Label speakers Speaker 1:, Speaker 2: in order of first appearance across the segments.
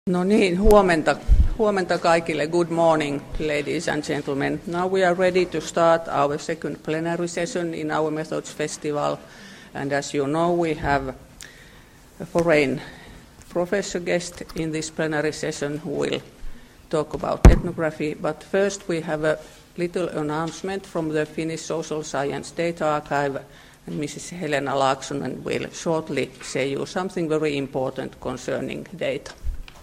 Speaker 1: No niin, huomenta kaikille. Good morning, ladies and gentlemen. Now we are ready to start our second plenary session in our Methods Festival. And as you know, we have a foreign professor guest in this plenary session who will talk about ethnography. But first we have a little announcement from the Finnish Social Science Data Archive. And Mrs. Helena Laaksonen will shortly say you something very important concerning data.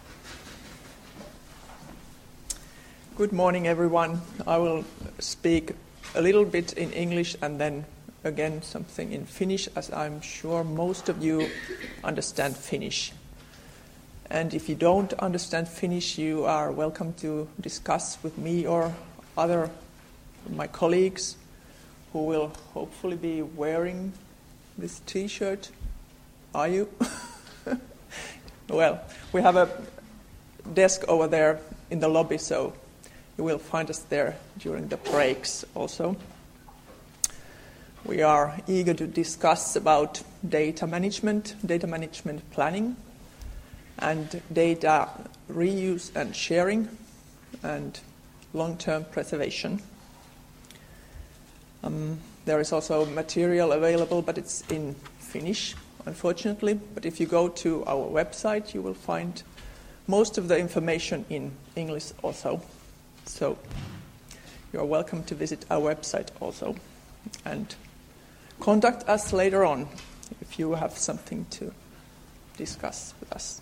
Speaker 2: Good morning, everyone. I will speak a little bit in English and then again something in Finnish, as I'm sure most of you understand Finnish. And if you don't understand Finnish, you are welcome to discuss with me or other of my colleagues who will hopefully be wearing this T-shirt. Are you? Well, we have a desk over there in the lobby, so you will find us there during the breaks also. We are eager to discuss about data management planning, and data reuse and sharing, and long-term preservation. There is also material available, but it's in Finnish, unfortunately. But if you go to our website, you will find most of the information in English also. So you are welcome to visit our website also and contact us later on if you have something to discuss with us.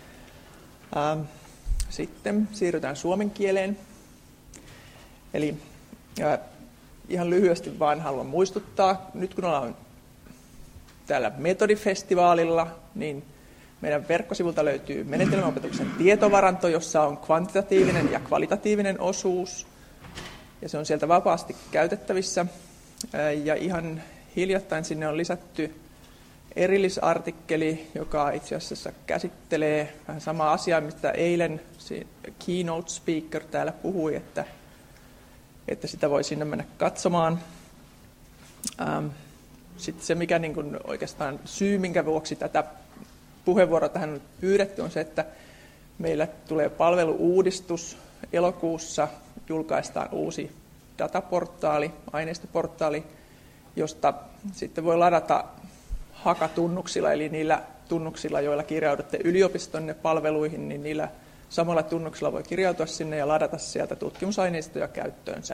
Speaker 2: Sitten siirrytään suomen kieleen. Eli ihan lyhyesti vaan haluan muistuttaa, nyt kun ollaan täällä Metodifestivaalilla, niin meidän verkkosivulta löytyy menetelmäopetuksen tietovaranto, jossa on kvantitatiivinen ja kvalitatiivinen osuus, ja se on sieltä vapaasti käytettävissä. Ja ihan hiljattain sinne on lisätty erillisartikkeli, joka itse asiassa käsittelee vähän samaa asiaa, mistä eilen keynote speaker täällä puhui, että sitä voi sinne mennä katsomaan. Sitten se, mikä niin kuin oikeastaan syy, minkä vuoksi tätä puheenvuoroa tähän on pyydetty, on se, että meillä tulee palvelu-uudistus. Elokuussa julkaistaan uusi dataportaali, aineistoportaali, josta sitten voi ladata hakatunnuksilla, eli niillä tunnuksilla, joilla kirjaudutte yliopistonne palveluihin, niin niillä samalla tunnuksilla voi kirjautua sinne ja ladata sieltä tutkimusaineistoja käyttöönsä.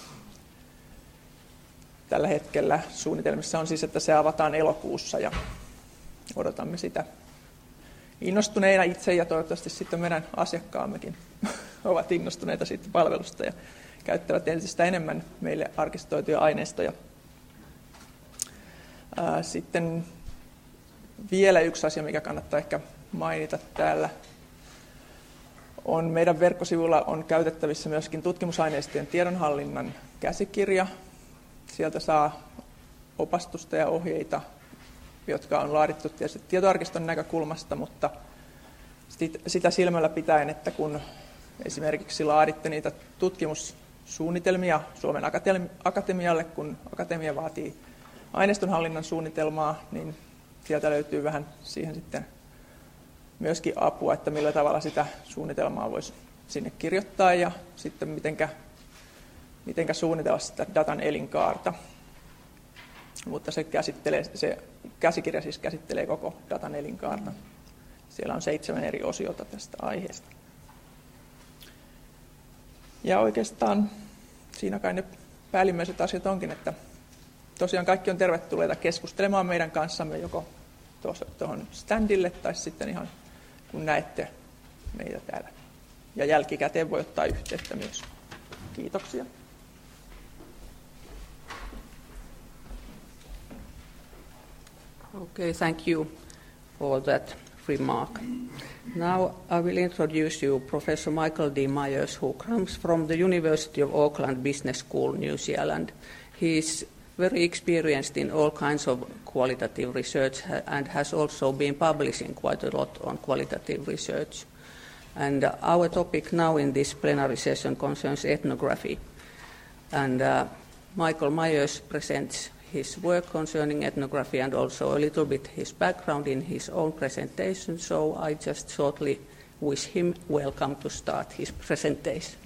Speaker 2: Tällä hetkellä suunnitelmissa on siis, että se avataan elokuussa ja odotamme sitä innostuneina itse, ja toivottavasti sitten meidän asiakkaammekin ovat innostuneita siitä palvelusta ja käyttävät entistä enemmän meille arkistoituja aineistoja. Sitten vielä yksi asia, mikä kannattaa ehkä mainita täällä, on meidän verkkosivulla on käytettävissä myöskin tutkimusaineistojen tiedonhallinnan käsikirja. Sieltä saa opastusta ja ohjeita, jotka on laadittu tietysti tietoarkiston näkökulmasta, mutta sitä silmällä pitäen, että kun esimerkiksi laaditte niitä tutkimussuunnitelmia Suomen Akatemialle, kun Akatemia vaatii aineistonhallinnan suunnitelmaa, niin sieltä löytyy vähän siihen sitten myöskin apua, että millä tavalla sitä suunnitelmaa voisi sinne kirjoittaa ja sitten mitenkä suunnitella sitä datan elinkaarta. Mutta se käsikirja siis käsittelee koko datan elinkaarta. Siellä on 7 eri osiota tästä aiheesta. Ja oikeastaan siinä kai ne päällimmäiset asiat onkin, että tosiaan kaikki on tervetulleita keskustelemaan meidän kanssamme joko tuohon standille tai sitten ihan kun näette meitä täällä. Ja jälkikäteen voi ottaa yhteyttä myös. Kiitoksia.
Speaker 1: Okay, thank you for that remark. Now I will introduce you Professor Michael D. Myers, who comes from the University of Auckland Business School, New Zealand. He is very experienced in all kinds of qualitative research and has also been publishing quite a lot on qualitative research. And our topic now in this plenary session concerns ethnography. And Michael Myers presents his work concerning ethnography and also a little bit his background in his own presentation, so I just shortly wish him welcome to start his presentation.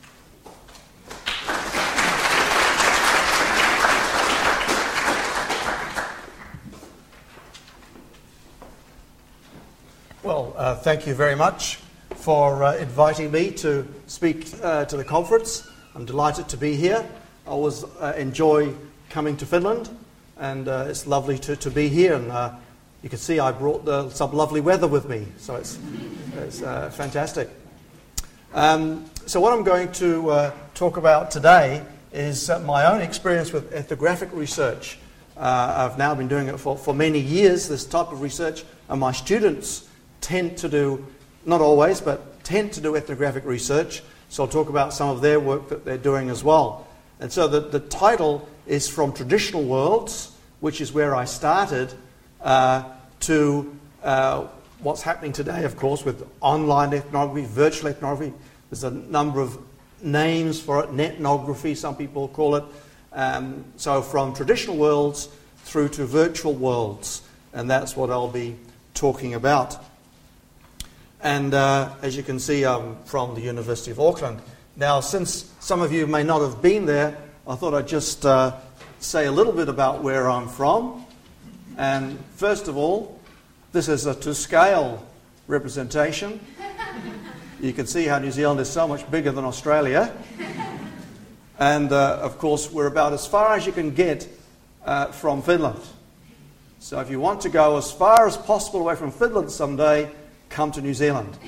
Speaker 3: Well, thank you very much for inviting me to speak to the conference. I'm delighted to be here. I always enjoy coming to Finland, and it's lovely to be here. And you can see I brought some lovely weather with me, so it's fantastic. So what I'm going to talk about today is my own experience with ethnographic research. I've now been doing it for many years, this type of research, and my students tend to do, not always, but tend to do ethnographic research. So I'll talk about some of their work that they're doing as well. And so the title is From Traditional Worlds, which is where I started, to what's happening today, of course, with online ethnography, virtual ethnography. There's a number of names for it, netnography, some people call it. So from traditional worlds through to virtual worlds, and that's what I'll be talking about. And as you can see, I'm from the University of Auckland. Now, since some of you may not have been there, I thought I'd just say a little bit about where I'm from. And first of all, this is a to-scale representation. You can see how New Zealand is so much bigger than Australia. And, of course, we're about as far as you can get from Finland. So if you want to go as far as possible away from Finland someday, come to New Zealand.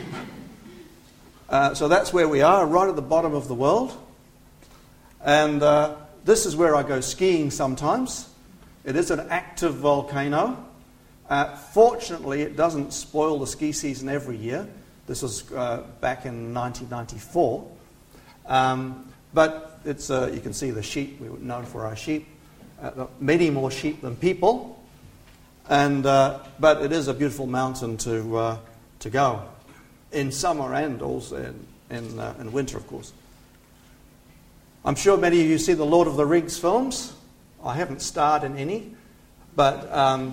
Speaker 3: So that's where we are, right at the bottom of the world. And this is where I go skiing sometimes. It is an active volcano. Fortunately, it doesn't spoil the ski season every year. This was back in 1994. But it's you can see the sheep. We were known for our sheep. Many more sheep than people. And but it is a beautiful mountain to go in summer and also in winter, of course. I'm sure many of you see the Lord of the Rings films. I haven't starred in any, but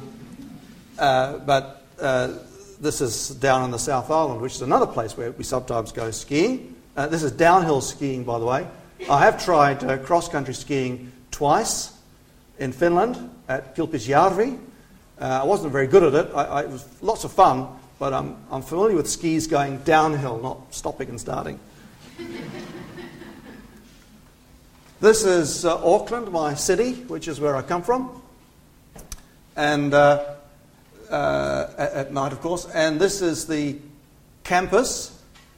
Speaker 3: this is down in the South Island, which is another place where we sometimes go skiing. This is downhill skiing, by the way. I have tried cross-country skiing twice in Finland at Kilpisjärvi. I wasn't very good at it. It was lots of fun, but I'm familiar with skis going downhill, not stopping and starting. This is Auckland, my city, which is where I come from, and at night, of course. And this is the campus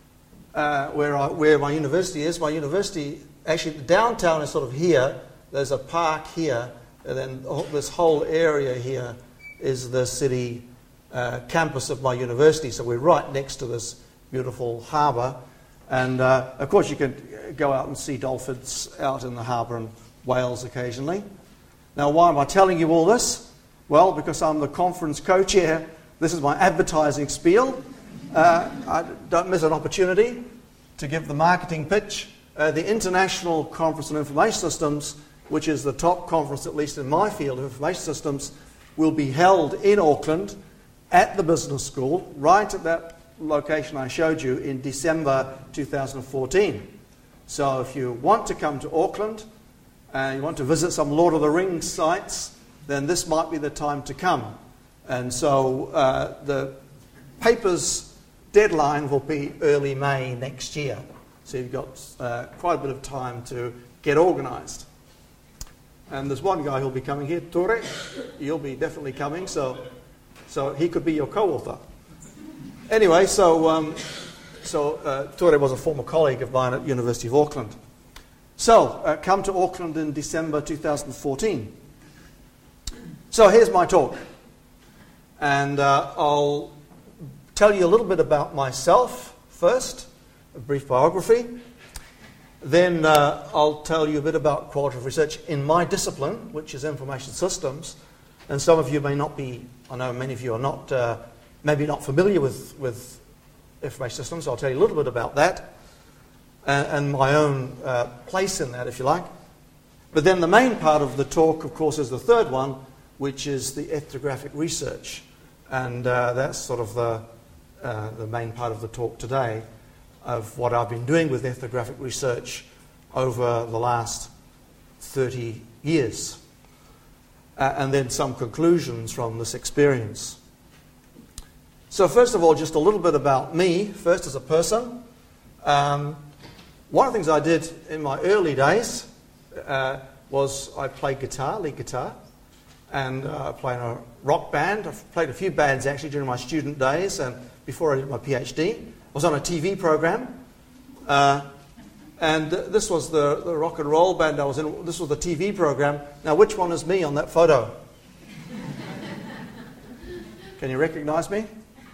Speaker 3: where my university is. My university, actually, the downtown is sort of here. There's a park here, and then this whole area here is the city campus of my university. So we're right next to this beautiful harbour. And, of course, you can go out and see dolphins out in the harbour and whales occasionally. Now, why am I telling you all this? Well, because I'm the conference co-chair. This is my advertising spiel. I don't miss an opportunity to give the marketing pitch. The International Conference on Information Systems, which is the top conference, at least in my field of information systems, will be held in Auckland at the business school, right at that location I showed you, in December 2014. So if you want to come to Auckland and you want to visit some Lord of the Rings sites, then this might be the time to come. And so the paper's deadline will be early May next year. So you've got quite a bit of time to get organised. And there's one guy who'll be coming here, Tore. You'll be definitely coming, so he could be your co-author. Anyway, so Tore was a former colleague of mine at University of Auckland. So, come to Auckland in December 2014. So here's my talk. And I'll tell you a little bit about myself first, a brief biography. Then I'll tell you a bit about qualitative research in my discipline, which is information systems. And some of you may not be, I know many of you are not, maybe not familiar with information systems. So I'll tell you a little bit about that and my own place in that, if you like. But then the main part of the talk, of course, is the third one, which is the ethnographic research. And that's sort of the main part of the talk today, of what I've been doing with ethnographic research over the last 30 years. And then some conclusions from this experience. So first of all, just a little bit about me, first as a person. One of the things I did in my early days was I played guitar, lead guitar, and I played in a rock band. I've played a few bands actually during my student days and before I did my PhD. I was on a TV program, and this was the rock and roll band I was in. This was the TV program. Now, which one is me on that photo? Can you recognize me?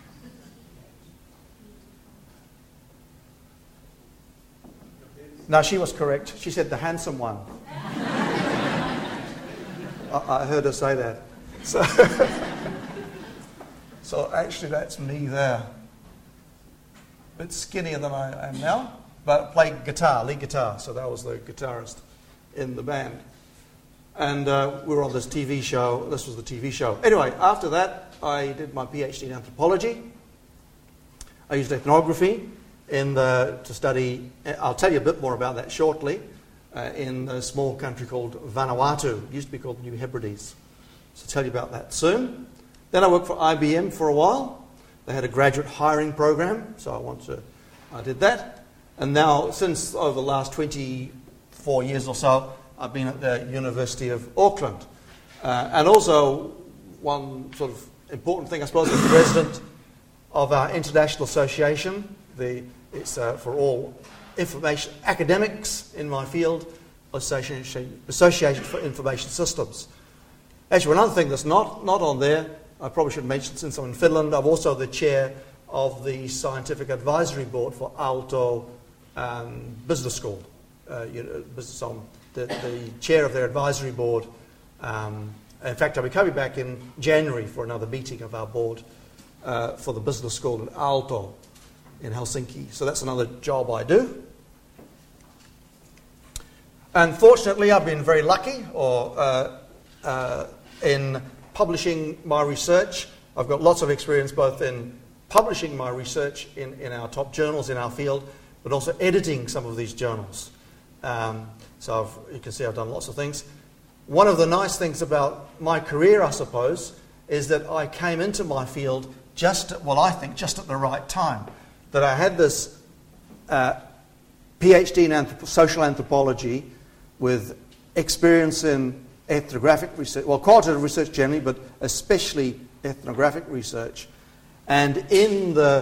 Speaker 3: No, she was correct. She said the handsome one. I heard her say that. So actually that's me there. A bit skinnier than I am now, but played guitar, lead guitar. So that was the guitarist in the band. And we were on this TV show. This was the TV show. Anyway, after that, I did my PhD in anthropology. I used ethnography to study, I'll tell you a bit more about that shortly, in a small country called Vanuatu. It used to be called New Hebrides. So I'll tell you about that soon. Then I worked for IBM for a while. They had a graduate hiring program, so I did that. And now, since over the last 24 years or so, I've been at the University of Auckland. And also, one sort of important thing, I suppose, as president of our international association. It's for all information academics in my field, Association for Information Systems. Actually, another thing that's not on there, I probably should mention since I'm in Finland, I'm also the chair of the Scientific Advisory Board for Aalto Business School. The chair of their advisory board. In fact, I'll be coming back in January for another meeting of our board for the business school in Aalto in Helsinki. So that's another job I do. And fortunately, I've been very lucky in publishing my research. I've got lots of experience both in publishing my research in our top journals in our field, but also editing some of these journals. So you can see I've done lots of things. One of the nice things about my career, I suppose, is that I came into my field just at the right time. That I had this PhD in social anthropology with experience in ethnographic research, well, qualitative research generally, but especially ethnographic research. And in the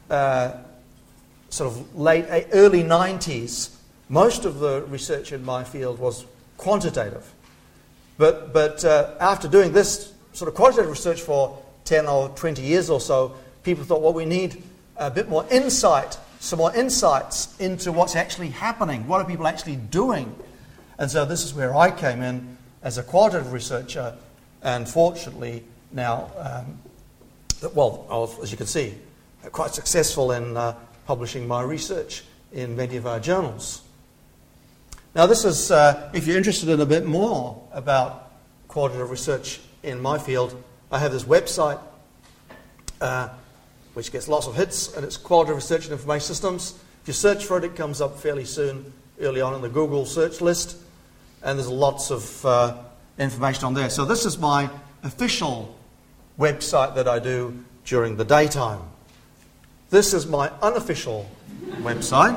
Speaker 3: sort of early 90s, most of the research in my field was quantitative. But after doing this sort of quantitative research for 10 or 20 years or so, people thought, well, we need a bit more insight, some more insights into what's actually happening. What are people actually doing? And so this is where I came in as a qualitative researcher, and fortunately now, as you can see, quite successful in publishing my research in many of our journals. Now this is, if you're interested in a bit more about qualitative research in my field, I have this website which gets lots of hits, and it's Qualitative Research and Information Systems. If you search for it, it comes up fairly soon, early on in the Google search list, and there's lots of information on there. So this is my official website that I do during the daytime. This is my unofficial website.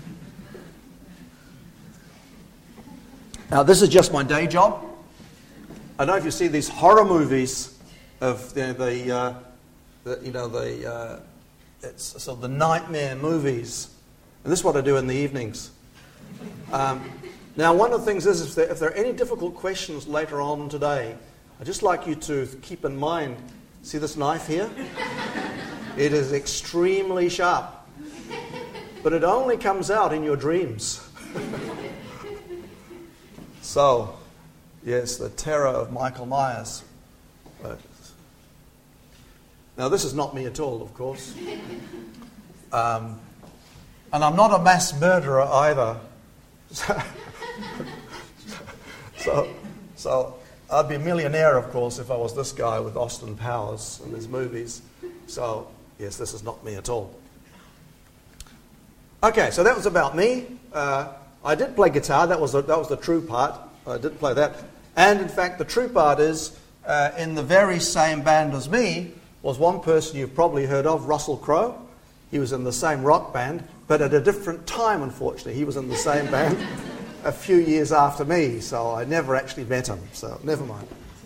Speaker 3: Now, this is just my day job. I don't know if you see these horror movies of it's sort of the nightmare movies. And this is what I do in the evenings. Now, one of the things is, if there are any difficult questions later on today, I'd just like you to keep in mind, see this knife here? It is extremely sharp. But it only comes out in your dreams. So, yes, the terror of Michael Myers. Now, this is not me at all, of course. And I'm not a mass murderer either. So I'd be a millionaire, of course, if I was this guy with Austin Powers and his movies. So Yes, this is not me at all. Okay, so that was about me. I did play guitar. That was the true part. I did play that. And in fact, the true part is in the very same band as me was one person you've probably heard of, Russell Crowe. He was in the same rock band, but at a different time, unfortunately. He was in the same band a few years after me, so I never actually met him, so never mind.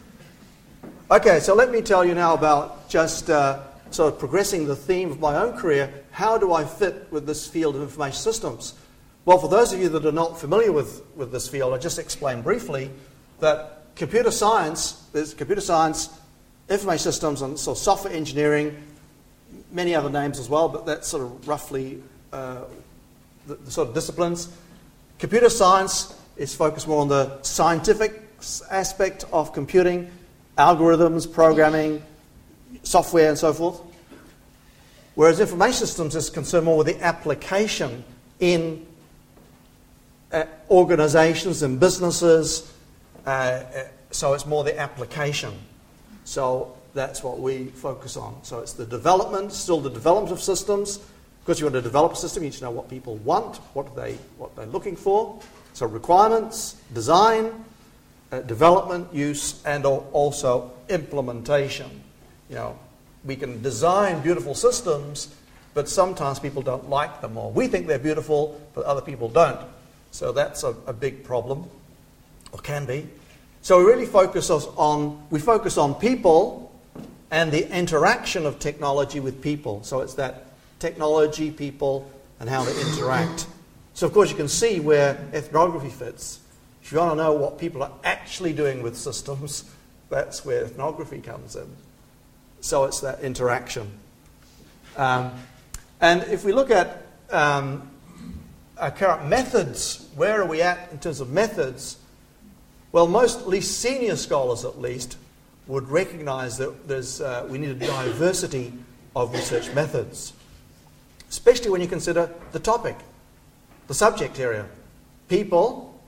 Speaker 3: Okay, so let me tell you now about just sort of progressing the theme of my own career. How do I fit with this field of information systems? Well, for those of you that are not familiar with this field, I'll just explain briefly that computer science, there's computer science, information systems, and so software engineering, many other names as well, but that's sort of roughly the sort of disciplines. Computer science is focused more on the scientific aspect of computing, algorithms, programming, software, and so forth. Whereas information systems is concerned more with the application in organizations and businesses. So it's more the application. So that's what we focus on. So it's the development, still the development of systems. Because you want to develop a system, you need to know what people want, what they're looking for. So requirements, design, development, use, and also implementation. You know, we can design beautiful systems, but sometimes people don't like them, or we think they're beautiful, but other people don't. So that's a big problem, or can be. So we really focus on people and the interaction of technology with people. So it's that technology, people, and how they interact. So of course you can see where ethnography fits. If you want to know what people are actually doing with systems, that's where ethnography comes in. So it's that interaction. And if we look at our current methods, where are we at in terms of methods? Well, most, at least senior scholars at least, would recognize that we need a diversity of research methods, especially when you consider the topic, the subject area. People,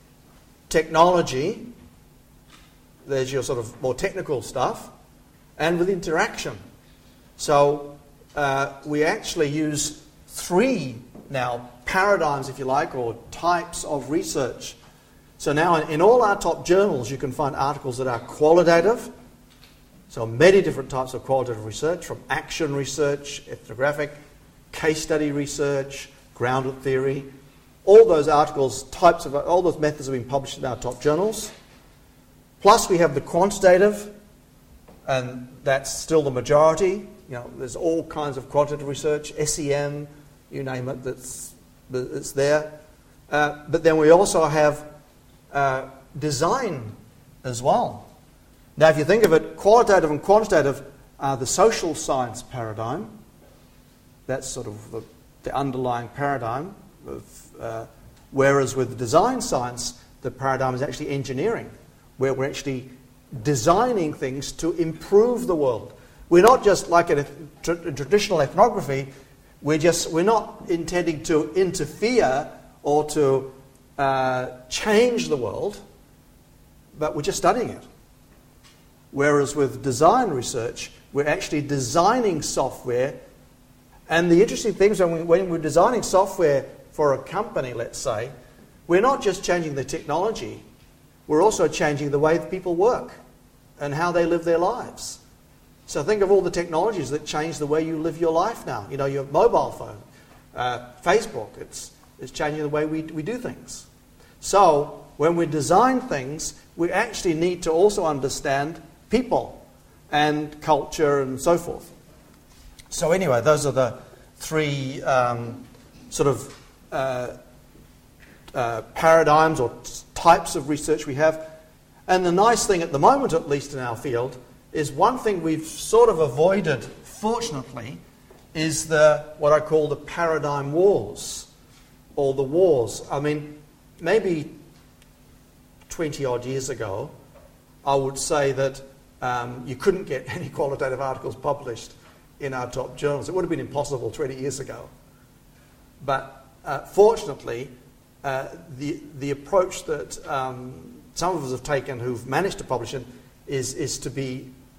Speaker 3: technology, there's your sort of more technical stuff, and with interaction. So we actually use 3 now paradigms, if you like, or types of research. So now in all our top journals you can find articles that are qualitative. So many different types of qualitative research, from action research, ethnographic, case study research, grounded theory. All those articles, all those methods have been published in our top journals. Plus we have the quantitative, and that's still the majority. You know, there's all kinds of quantitative research, SEM, you name it, it's there. But then we also have design as well. Now, if you think of it, qualitative and quantitative are the social science paradigm. That's sort of the underlying paradigm. Whereas with design science, the paradigm is actually engineering, where we're actually designing things to improve the world. We're not just like in traditional ethnography. We're not intending to interfere or to change the world, but we're just studying it. Whereas with design research, we're actually designing software. And the interesting thing is when we're designing software for a company, let's say, we're not just changing the technology, we're also changing the way that people work and how they live their lives. So think of all the technologies that change the way you live your life now. You know, your mobile phone, Facebook, it's changing the way we do things. So when we design things, we actually need to also understand people and culture and so forth. So anyway, those are the 3 paradigms or types of research we have. And the nice thing at the moment, at least in our field, is one thing we've sort of avoided, fortunately, is what I call the paradigm wars, or the wars. I mean, maybe 20 odd years ago, I would say that you couldn't get any qualitative articles published in our top journals. It would have been impossible 20 years ago. But fortunately, the approach that some of us have taken who've managed to publish it is to be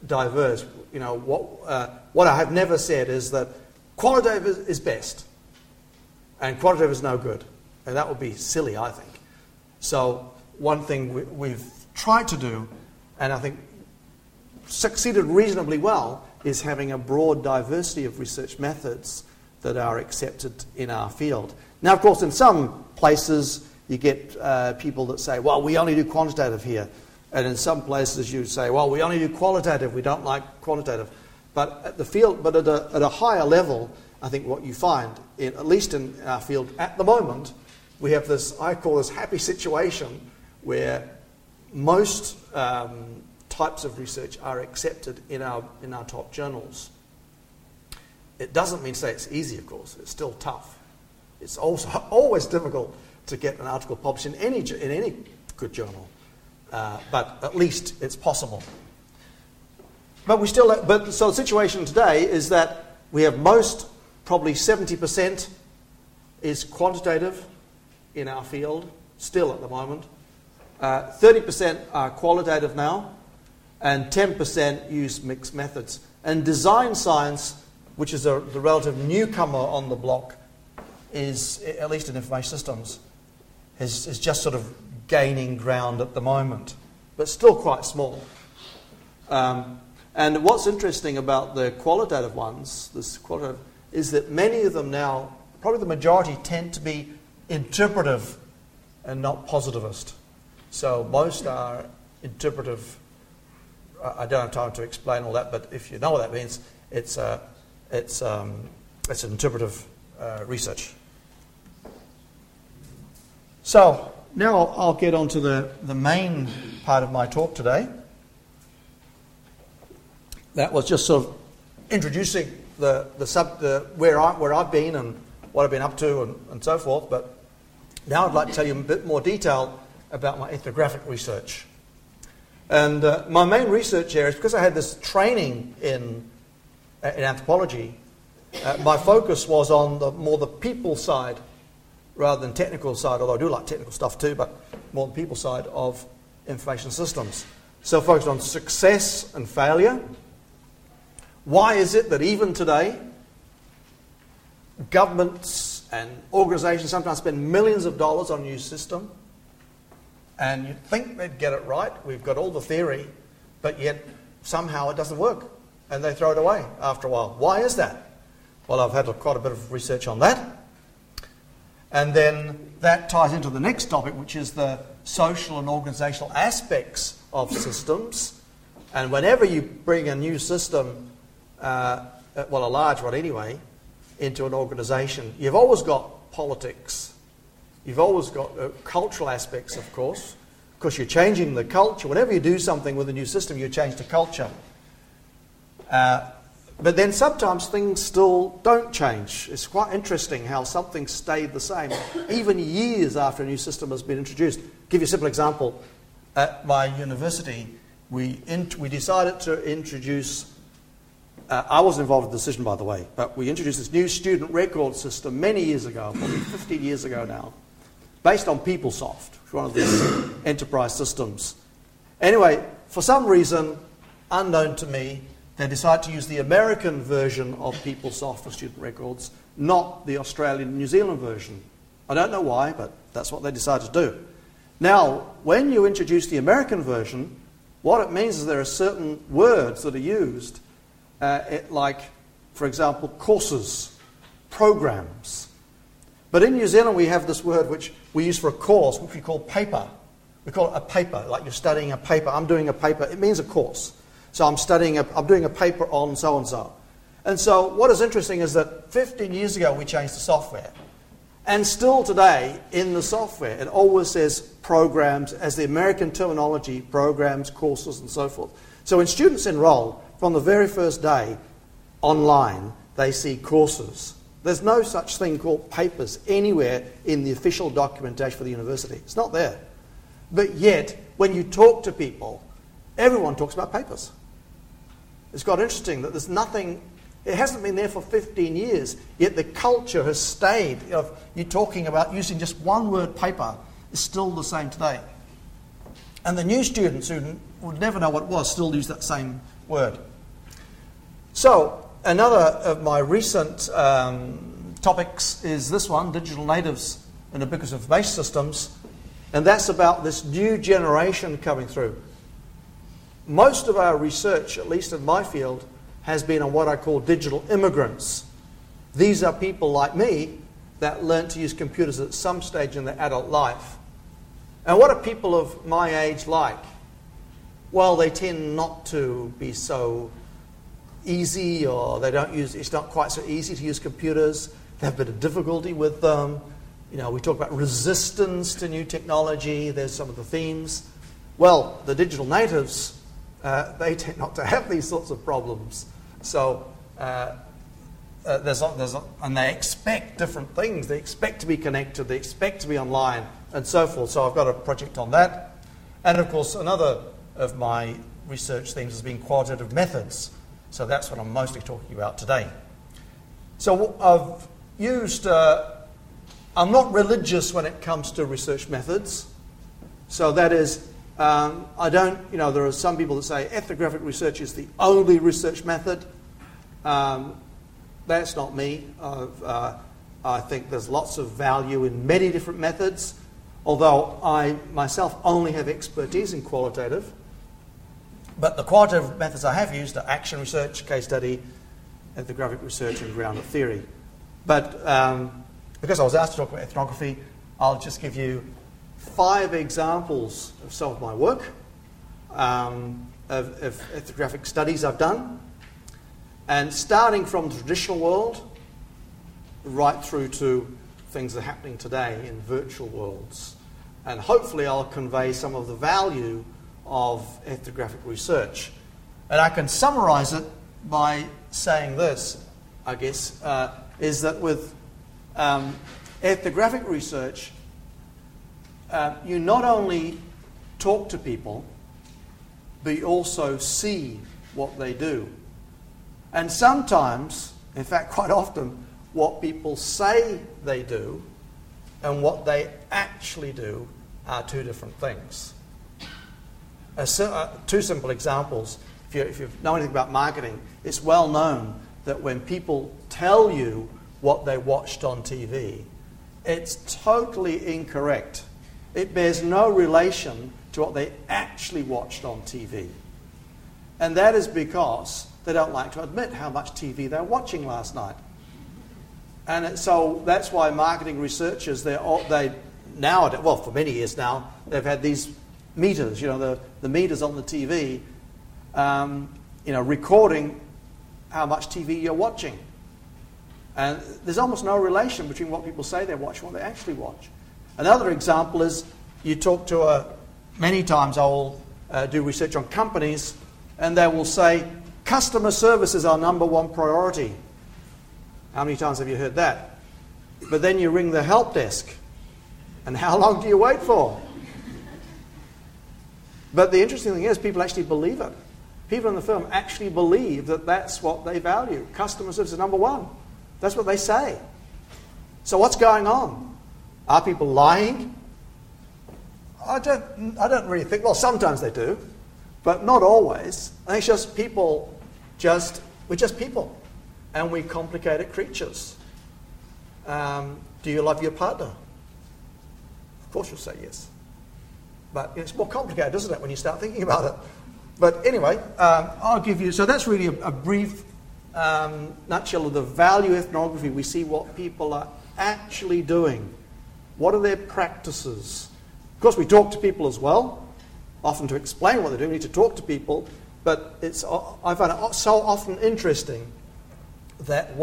Speaker 3: diverse. You know, what I have never said is that qualitative is best and quantitative is no good. And that would be silly, I think. So one thing we've tried to do, and I think succeeded reasonably well, is having a broad diversity of research methods that are accepted in our field. Now, of course, in some places you get people that say, well, we only do quantitative here. And in some places you say, well, we only do qualitative, we don't like quantitative. But at the field, but at a higher level, I think what you find, at least in our field at the moment, we have this, I call this happy situation, where most types of research are accepted in our top journals. It doesn't mean to say it's easy, of course. It's still tough. It's also always difficult to get an article published in any good journal, but at least it's possible. But so the situation today is that we have probably 70% is quantitative in our field, still at the moment. 30% are qualitative now, and 10% use mixed methods. And design science, which is the relative newcomer on the block, is, at least in information systems, is just sort of gaining ground at the moment, but still quite small. And what's interesting about the qualitative ones, is that many of them now, probably the majority, tend to be interpretive and not positivist. So most are interpretive. I don't have time to explain all that, but if you know what that means, it's an interpretive research. So now I'll get on to the main part of my talk today. That was just sort of introducing where I've been and what I've been up to and so forth. But now I'd like to tell you a bit more detail about my ethnographic research. And my main research area is because I had this training in anthropology. My focus was on more the people side rather than technical side, although I do like technical stuff too, but more the people side of information systems. So focused on success and failure. Why is it that even today, governments and organizations sometimes spend millions of dollars on a new system, and you'd think they'd get it right, we've got all the theory, but yet somehow it doesn't work, and they throw it away after a while. Why is that? Well, I've had quite a bit of research on that. And then that ties into the next topic, which is the social and organizational aspects of systems. And whenever you bring a new system, a large one anyway, into an organization, you've always got politics. You've always got cultural aspects, of course, because you're changing the culture. Whenever you do something with a new system, you change the culture. But then sometimes things still don't change. It's quite interesting how something stayed the same, even years after a new system has been introduced. I'll give you a simple example. At my university, we decided to introduce, I wasn't involved in the decision, by the way, but we introduced this new student record system many years ago, probably 15 years ago now, based on PeopleSoft, one of these enterprise systems. Anyway, for some reason, unknown to me, they decided to use the American version of PeopleSoft for student records, not the Australian and New Zealand version. I don't know why, but that's what they decided to do. Now, when you introduce the American version, what it means is there are certain words that are used, like, for example, courses, programs. But in New Zealand, we have this word which we use for a course, which we call paper. We call it a paper, like you're studying a paper. I'm doing a paper. It means a course. So I'm doing a paper on so-and-so. And so what is interesting is that 15 years ago we changed the software. And still today, in the software, it always says programs, as the American terminology, programs, courses, and so forth. So when students enroll, from the very first day, online, they see courses. There's no such thing called papers anywhere in the official documentation for the university. It's not there. But yet, when you talk to people, everyone talks about papers. It's quite interesting that there's nothing, it hasn't been there for 15 years, yet the culture has stayed. You're talking about using just one word, paper, is still the same today. And the new students who would never know what it was still use that same word. So, another of my recent topics is this one, digital natives and ubiquitous systems, and that's about this new generation coming through. Most of our research, at least in my field, has been on what I call digital immigrants. These are people like me that learned to use computers at some stage in their adult life. And what are people of my age like? Well, they tend not to be so easy, or they don't use, it's not quite so easy to use computers. They have a bit of difficulty with them. You know, we talk about resistance to new technology. There's some of the themes. Well, the digital natives, they tend not to have these sorts of problems. So and they expect different things. They expect to be connected. They expect to be online, and so forth. So I've got a project on that. And of course, another of my research themes has been qualitative methods. So that's what I'm mostly talking about today. So I've used, I'm not religious when it comes to research methods. So that is, I don't, you know, there are some people that say ethnographic research is the only research method. That's not me. I think there's lots of value in many different methods, although I myself only have expertise in qualitative. But the qualitative methods I have used are action research, case study, ethnographic research, and grounded theory. But because I was asked to talk about ethnography, I'll just give you 5 examples of some of my work, of ethnographic studies I've done. And starting from the traditional world, right through to things that are happening today in virtual worlds. And hopefully I'll convey some of the value of ethnographic research. And I can summarize it by saying this, I guess, is that with ethnographic research, you not only talk to people, but you also see what they do. And sometimes, in fact quite often, what people say they do and what they actually do are 2 different things. 2 simple examples. If you know anything about marketing, it's well known that when people tell you what they watched on TV, it's totally incorrect. It bears no relation to what they actually watched on TV. And that is because they don't like to admit how much TV they're watching last night. And so that's why marketing researchers, they nowadays, well, for many years now, they've had these meters, you know, the meters on the TV, you know, recording how much TV you're watching. And there's almost no relation between what people say they watch and what they actually watch. Another example is you talk to many times I will do research on companies, and they will say, customer service is our number 1 priority. How many times have you heard that? But then you ring the help desk, and how long do you wait for? But the interesting thing is people actually believe it. People in the firm actually believe that that's what they value. Customer service is number 1. That's what they say. So what's going on? Are people lying? I don't really think, well, sometimes they do, but not always. I think it's just people, we're just people, and we're complicated creatures. Do you love your partner? Of course you'll say yes. But it's more complicated, isn't it, when you start thinking about it? But anyway, I'll give you, so that's really a brief nutshell of the value of ethnography. We see what people are actually doing. What are their practices? Of course, we talk to people as well, often to explain what they're doing. We need to talk to people, but I find it so often interesting that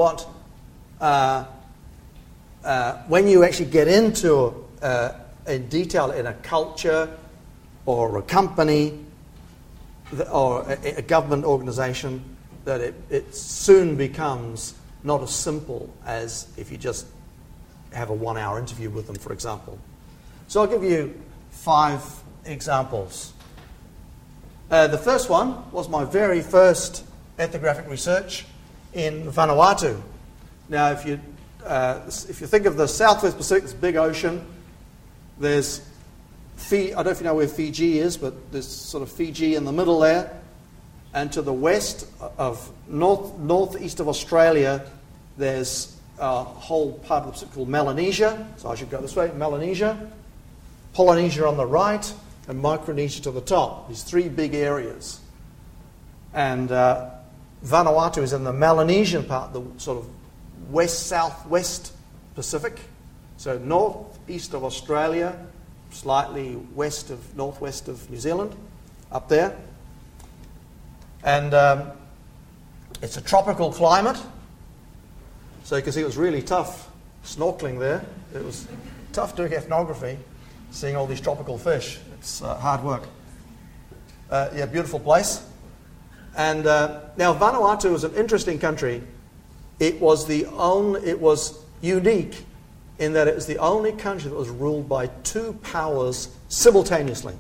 Speaker 3: when you actually get into in detail in a culture or a company or a government organization, that it soon becomes not as simple as if you just have a 1-hour interview with them, for example. So I'll give you 5 examples. The first one was my very first ethnographic research in Vanuatu. Now, if you think of the Southwest Pacific, this big ocean, there's I don't know if you know where Fiji is, but there's sort of Fiji in the middle there. And to the west of northeast of Australia, there's a whole part of the Pacific called Melanesia. So I should go this way, Melanesia. Polynesia on the right, and Micronesia to the top. These three big areas. And Vanuatu is in the Melanesian part, the sort of west-southwest Pacific. So northeast of Australia, slightly northwest of New Zealand, up there. And it's a tropical climate. So you can see it was really tough snorkeling there. It was tough doing ethnography, seeing all these tropical fish. It's hard work. Yeah, beautiful place. And now Vanuatu is an interesting country. It was unique in that it was the only country that was ruled by two powers simultaneously.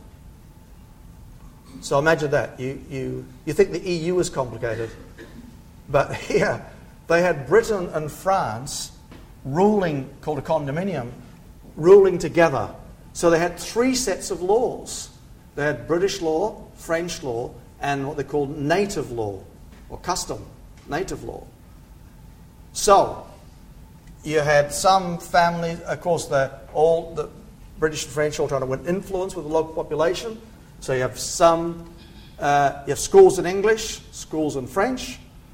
Speaker 3: So imagine that. You think the EU is complicated, but here they had Britain and France ruling, called a condominium, ruling together. So they had three sets of laws. They had British law, French law, and what they called native law, or custom, native law. So you had some families, of course, all the British and French all trying to win influence with the local population. So you have you have schools in English, schools in French,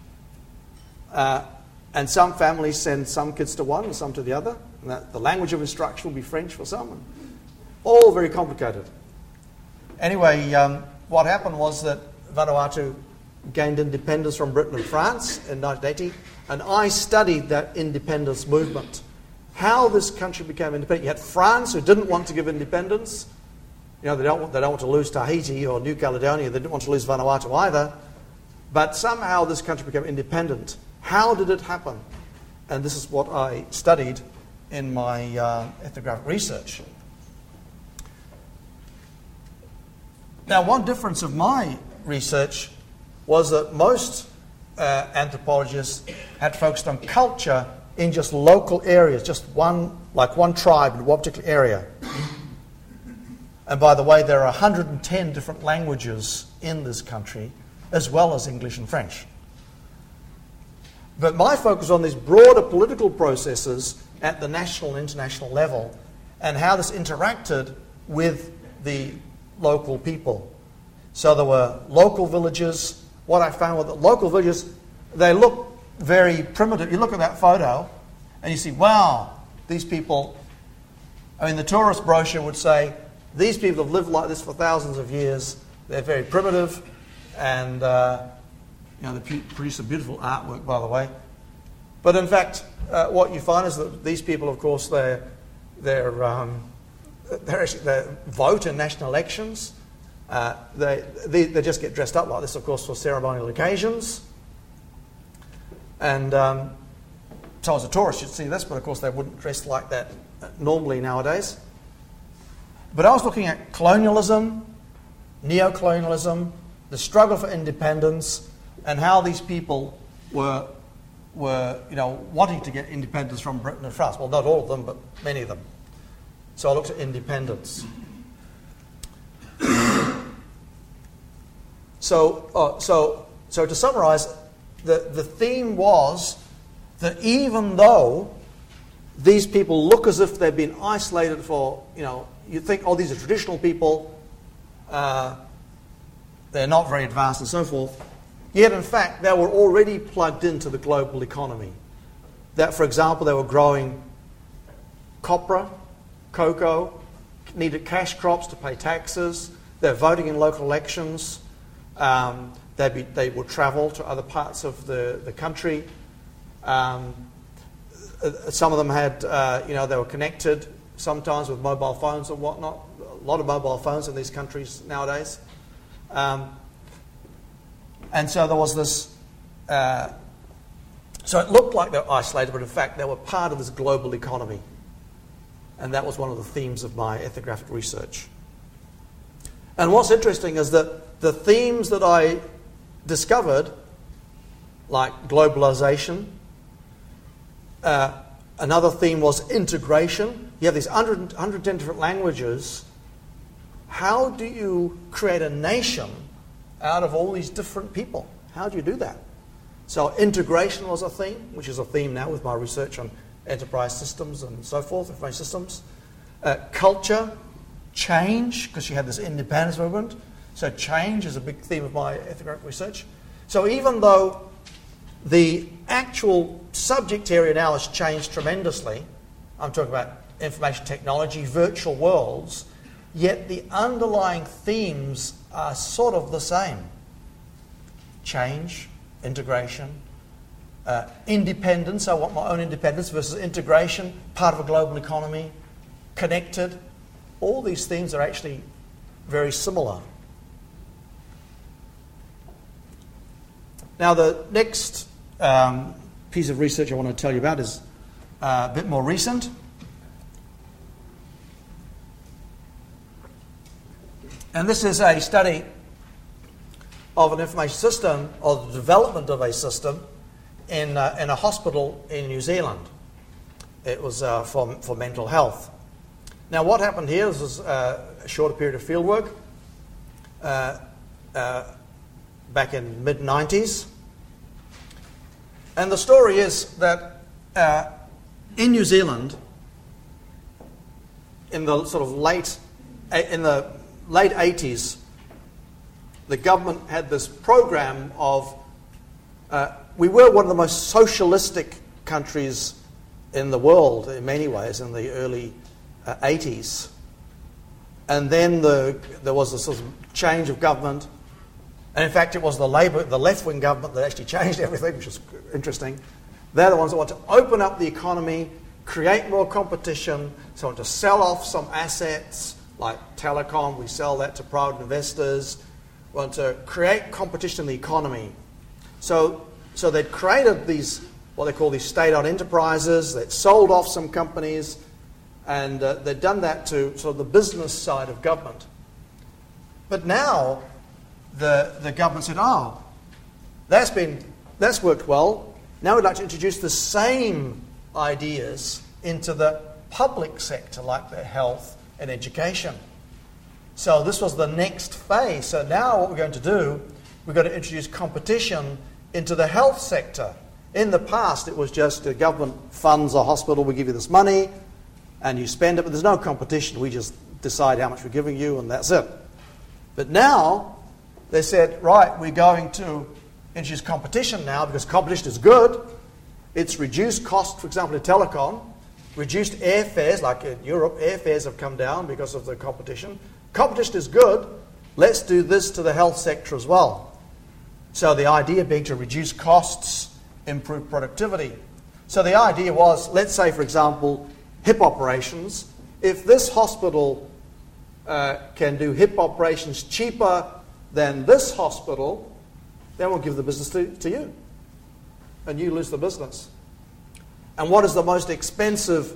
Speaker 3: and some families send some kids to one and some to the other. And the language of instruction will be French for some. All very complicated. Anyway, what happened was that Vanuatu gained independence from Britain and France in 1980, and I studied that independence movement. How this country became independent. You had France, who didn't want to give independence. You know, they don't want to lose Tahiti or New Caledonia. They didn't want to lose Vanuatu either. But somehow this country became independent. How did it happen? And this is what I studied in my ethnographic research. Now, one difference of my research was that most anthropologists had focused on culture in just local areas, just one tribe in one particular area. And by the way, there are 110 different languages in this country, as well as English and French. But my focus on these broader political processes at the national and international level, and how this interacted with the local people. So there were local villages. What I found was that local villages, they look very primitive. You look at that photo and you see, wow, these people, I mean, the tourist brochure would say, these people have lived like this for thousands of years. They're very primitive, and they produce a beautiful artwork, by the way. But in fact, what you find is that these people, of course, they vote in national elections. They just get dressed up like this, of course, for ceremonial occasions. And so as a tourist, you'd see this, but of course they wouldn't dress like that normally nowadays. But I was looking at colonialism, neo-colonialism, the struggle for independence, and how these people were wanting to get independence from Britain and France. Well, not all of them, but many of them. So I looked at independence. So to summarize, the theme was that even though these people look as if they've been isolated for, you think, oh, these are traditional people, they're not very advanced and so forth, yet in fact they were already plugged into the global economy. That, for example, they were growing copra, cocoa, needed cash crops to pay taxes, they're voting in local elections, they would travel to other parts of the country. Some of them had, they were connected sometimes with mobile phones and whatnot. A lot of mobile phones in these countries nowadays. And so there was this... so it looked like they were isolated, but in fact they were part of this global economy. And that was one of the themes of my ethnographic research. And what's interesting is that the themes that I discovered, like globalization, another theme was integration. You have these 110 different languages. How do you create a nation out of all these different people. How do you do that? So integration was a theme, which is a theme now with my research on enterprise systems and so forth, information systems. Culture, change, because you had this independence movement. So change is a big theme of my ethnographic research. So even though the actual subject area now has changed tremendously, I'm talking about information technology, virtual worlds, yet the underlying themes are sort of the same. Change, integration, independence, I want my own independence, versus integration, part of a global economy, connected. All these themes are actually very similar. Now the next piece of research I want to tell you about is a bit more recent. And this is a study of an information system, or the development of a system in a hospital in New Zealand. It was for mental health. Now what happened here, this was a shorter period of fieldwork back in mid-90s. And the story is that in New Zealand, in the sort of late 80s, the government had this program of, we were one of the most socialistic countries in the world in many ways in the early 80s. And then there was a sort of change of government. And in fact, it was the left-wing government that actually changed everything, which is interesting. They're the ones that want to open up the economy, create more competition, so want to sell off some assets, like telecom, we sell that to private investors, want to create competition in the economy. So they'd created these, what they call these state-owned enterprises, they'd sold off some companies, and they'd done that to sort of the business side of government. But now, the government said, oh, that's worked well. Now we'd like to introduce the same ideas into the public sector, like the health and education. So this was the next phase. So now what we're going to do, we're going to introduce competition into the health sector. In the past, it was just the government funds a hospital, we give you this money, and you spend it, but there's no competition. We just decide how much we're giving you, and that's it. But now, they said, right, we're going to introduce competition now, because competition is good. It's reduced cost, for example, in telecom, reduced airfares, like in Europe, airfares have come down because of the competition. Competition is good. Let's do this to the health sector as well. So the idea being to reduce costs, improve productivity. So the idea was, let's say, for example, hip operations. If this hospital can do hip operations cheaper than this hospital, then we'll give the business to you. And you lose the business. And what is the most expensive,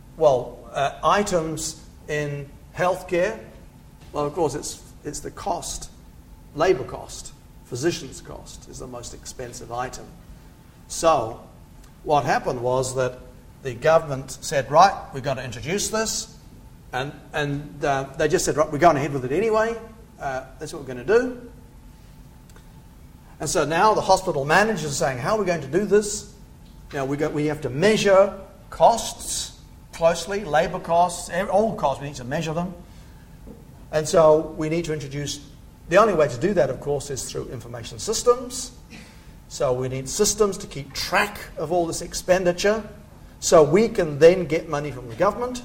Speaker 3: items in healthcare? Well, of course, it's the cost. Labour cost, physician's cost is the most expensive item. So what happened was that the government said, right, we're going to introduce this. And they just said, right, we're going ahead with it anyway. That's what we're going to do. And so now the hospital managers are saying, how are we going to do this? You know, we have to measure costs closely, labour costs, all costs, we need to measure them. And so we need to introduce, the only way to do that, of course, is through information systems. So we need systems to keep track of all this expenditure, so we can then get money from the government.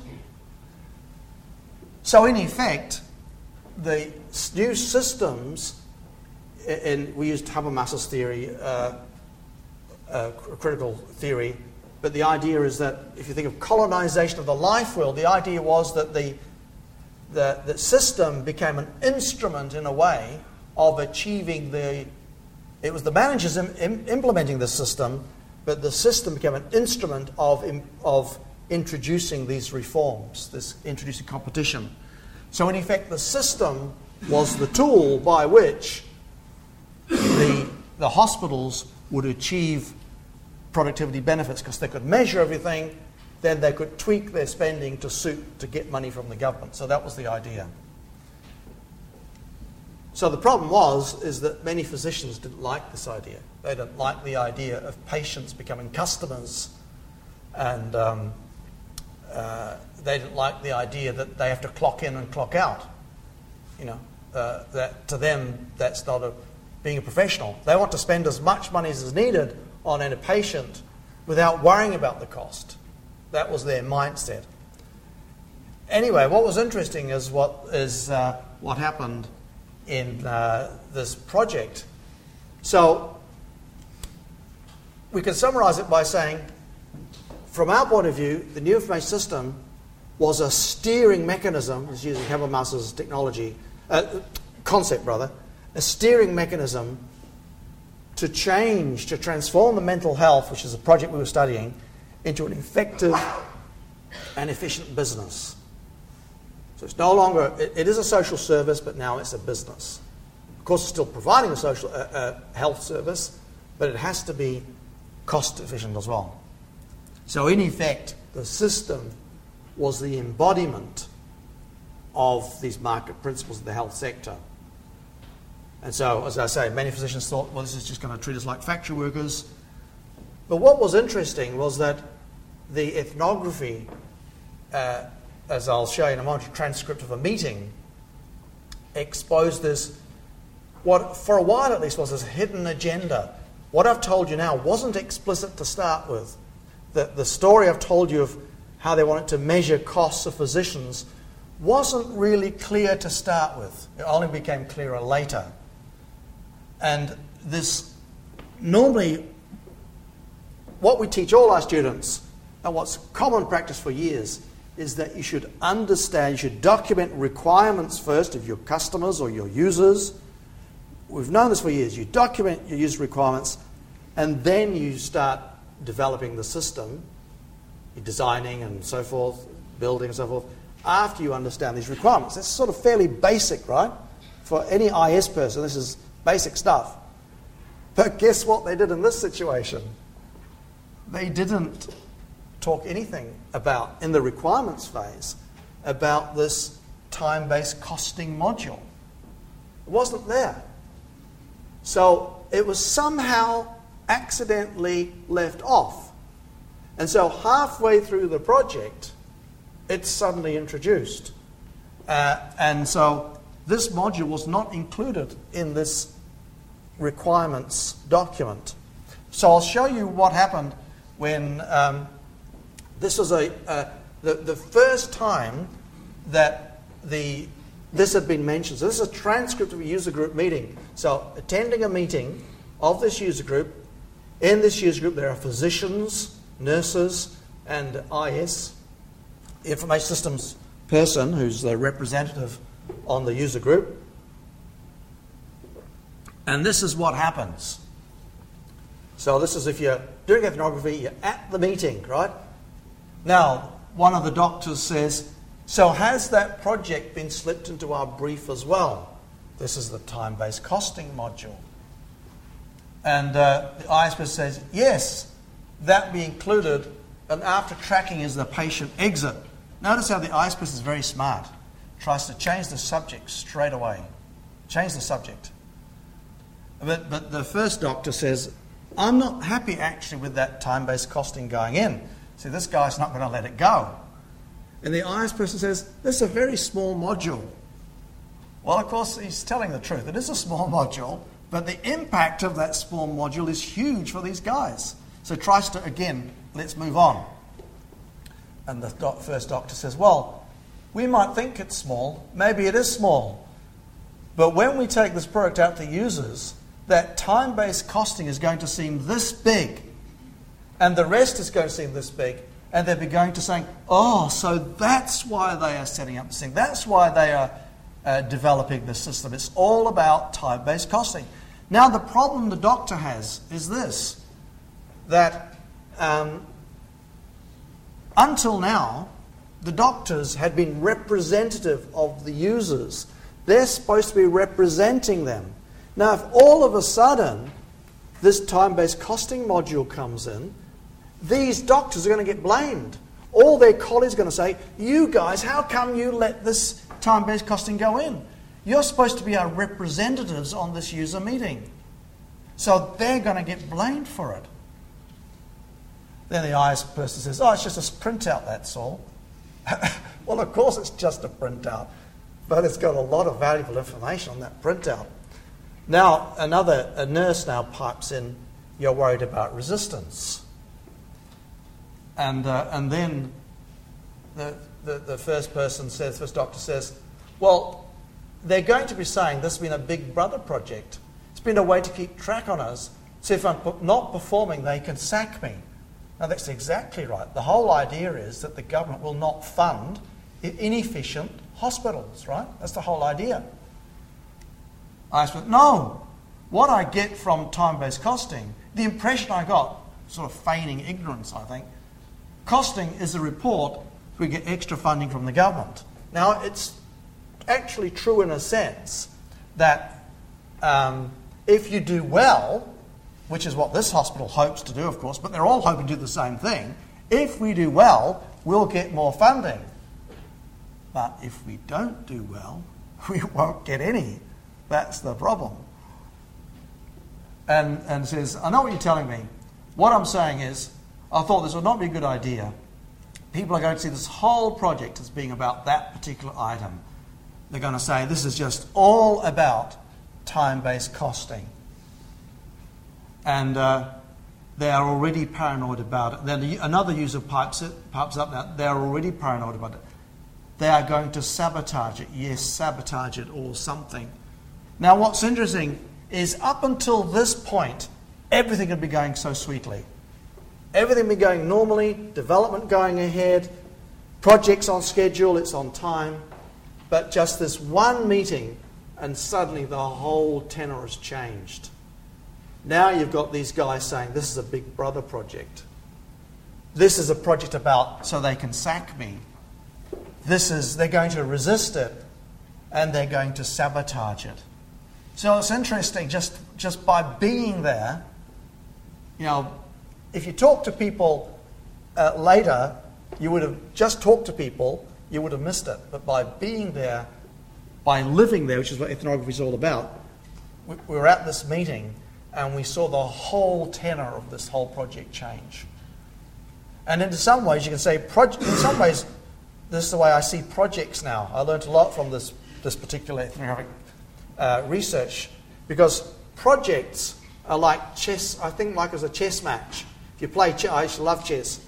Speaker 3: So in effect, the new systems, and we used Habermas's theory, critical theory, but the idea is that if you think of colonization of the life world, the idea was that the system became an instrument in a way of achieving it was the managers implementing the system, but the system became an instrument of introducing these reforms, introducing competition. So in effect, the system was the tool by which the hospitals would achieve productivity benefits, because they could measure everything, then they could tweak their spending to get money from the government. So that was the idea. So the problem is that many physicians didn't like this idea. They didn't like the idea of patients becoming customers, and they didn't like the idea that they have to clock in and clock out. That to them, that's not being a professional. They want to spend as much money as is needed on a patient without worrying about the cost. That was their mindset. Anyway, what was interesting is what happened in this project. So we can summarize it by saying, from our point of view, the new information system was a steering mechanism, it's using Habermas's concept, a steering mechanism to transform the mental health, which is a project we were studying, into an effective and efficient business. So it's no longer, it is a social service, but now it's a business. Of course, it's still providing a social health service, but it has to be cost efficient as well. So in effect, the system was the embodiment of these market principles of the health sector. And so, as I say, many physicians thought, well, this is just going to treat us like factory workers. But what was interesting was that the ethnography, as I'll show you in a moment, a transcript of a meeting, exposed this, what for a while at least was this hidden agenda. What I've told you now wasn't explicit to start with. The story I've told you of how they wanted to measure costs of physicians wasn't really clear to start with. It only became clearer later. And this, normally, what we teach all our students, and what's common practice for years, is that you should understand, you should document requirements first of your customers or your users. We've known this for years. You document your user requirements, and then you start developing the system, you're designing and so forth, building and so forth, after you understand these requirements. That's sort of fairly basic, right? For any IS person, this is basic stuff. But guess what they did in this situation? They didn't talk anything about, in the requirements phase, about this time-based costing module. It wasn't there. So it was somehow accidentally left off. And so halfway through the project, it's suddenly introduced. And so this module was not included in this requirements document. So I'll show you what happened when this was the first time that this had been mentioned. So this is a transcript of a user group meeting. So attending a meeting of this user group. In this user group there are physicians, nurses, and IS, information systems person, who's the representative on the user group. And this is what happens. So this is if you're doing ethnography, you're at the meeting, right? Now, one of the doctors says, so has that project been slipped into our brief as well? This is the time-based costing module. And the IS person says, yes, that be included, and after tracking is the patient exit. Notice how the IS person is very smart. Tries to change the subject straight away. Change the subject. But the first doctor says, I'm not happy actually with that time-based costing going in. See, this guy's not going to let it go. And the IS person says, this is a very small module. Well, of course, he's telling the truth. It is a small module, but the impact of that small module is huge for these guys. So he tries to, again, let's move on. And the first doctor says, well, we might think it's small. Maybe it is small. But when we take this product out to users, that time-based costing is going to seem this big. And the rest is going to seem this big. And they'll be going to saying, oh, so that's why they are setting up this thing. That's why they are developing this system. It's all about time-based costing. Now, the problem the doctor has is this, that until now, the doctors had been representative of the users. They're supposed to be representing them. Now, if all of a sudden this time-based costing module comes in, these doctors are going to get blamed. All their colleagues are going to say, you guys, how come you let this time-based costing go in? You're supposed to be our representatives on this user meeting. So they're going to get blamed for it. Then the IS person says, oh, it's just a printout, that's all. Well, of course it's just a printout, but it's got a lot of valuable information on that printout. Now, a nurse now pipes in, you're worried about resistance. And then the first doctor says, well, they're going to be saying this has been a Big Brother project. It's been a way to keep track on us. So if I'm not performing, they can sack me. Now, that's exactly right. The whole idea is that the government will not fund inefficient hospitals, right? That's the whole idea. I said, no. What I get from time-based costing, the impression I got, sort of feigning ignorance, I think, costing is a report we get extra funding from the government. Now, it's actually true in a sense that if you do well, which is what this hospital hopes to do, of course, but they're all hoping to do the same thing. If we do well, we'll get more funding. But if we don't do well, we won't get any. That's the problem. And says, I know what you're telling me. What I'm saying is, I thought this would not be a good idea. People are going to see this whole project as being about that particular item. They're going to say, this is just all about time-based costing. And they are already paranoid about it. Then another user pipes up now. They are already paranoid about it. They are going to sabotage it. Yes, sabotage it or something. Now, what's interesting is up until this point, everything had been going so sweetly. Everything had been going normally, development going ahead, projects on schedule, it's on time. But just this one meeting, and suddenly the whole tenor has changed. Now you've got these guys saying, this is a Big Brother project. This is a project about so they can sack me. They're going to resist it, and they're going to sabotage it. So it's interesting, just by being there, you know, if you talk to people later, you would have just talked to people, you would have missed it. But by being there, by living there, which is what ethnography is all about, we were at this meeting, and we saw the whole tenor of this whole project change. And in some ways, you can say, in some ways, this is the way I see projects now. I learned a lot from this particular ethnographic research, because projects are like chess. I think like as a chess match. If you play chess, I used to love chess.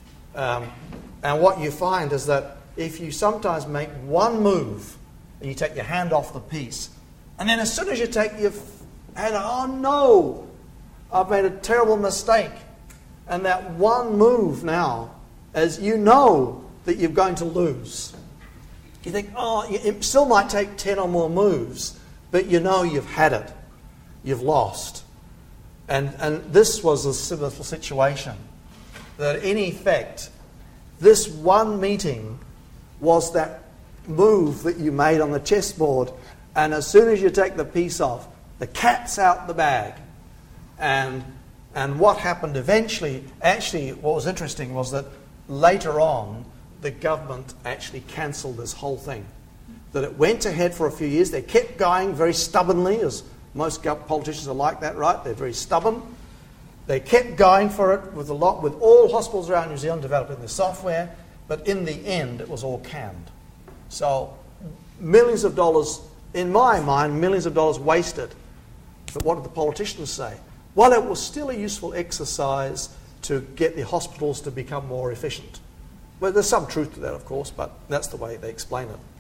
Speaker 3: And what you find is that if you sometimes make one move and you take your hand off the piece, and then as soon as you take your hand, oh no, I've made a terrible mistake. And that one move now, as you know that you're going to lose. You think, oh, it still might take 10 or more moves, but you know you've had it. You've lost. And this was a similar situation. That in effect, this one meeting was that move that you made on the chessboard, and as soon as you take the piece off, the cat's out the bag. And what happened eventually, actually what was interesting was that later on, the government actually cancelled this whole thing. That it went ahead for a few years. They kept going very stubbornly, as most politicians are like that, right? They're very stubborn. They kept going for it with all hospitals around New Zealand developing the software, but in the end, it was all canned. So millions of dollars, in my mind, millions of dollars wasted. But what did the politicians say? Well, it was still a useful exercise to get the hospitals to become more efficient. Well, there's some truth to that, of course, but that's the way they explain it.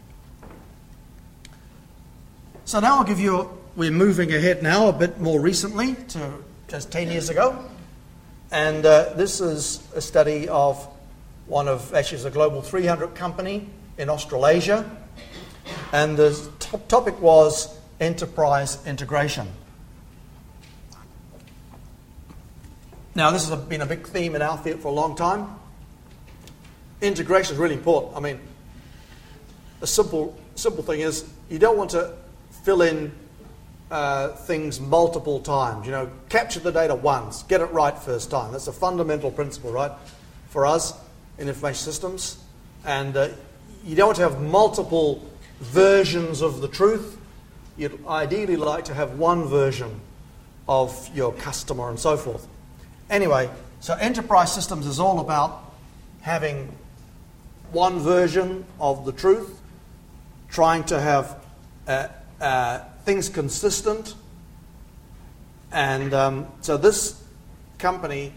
Speaker 3: So now we're moving ahead now a bit more recently to just 10 years ago. And this is a study of it's a Global 300 company in Australasia. And the topic was enterprise integration. Now, this has been a big theme in our field for a long time. Integration is really important. I mean, a simple thing is you don't want to fill in things multiple times. You know, capture the data once, get it right first time. That's a fundamental principle, right, for us in information systems. And you don't want to have multiple versions of the truth. You'd ideally like to have one version of your customer and so forth. Anyway, so enterprise systems is all about having one version of the truth, trying to have things consistent. And so this company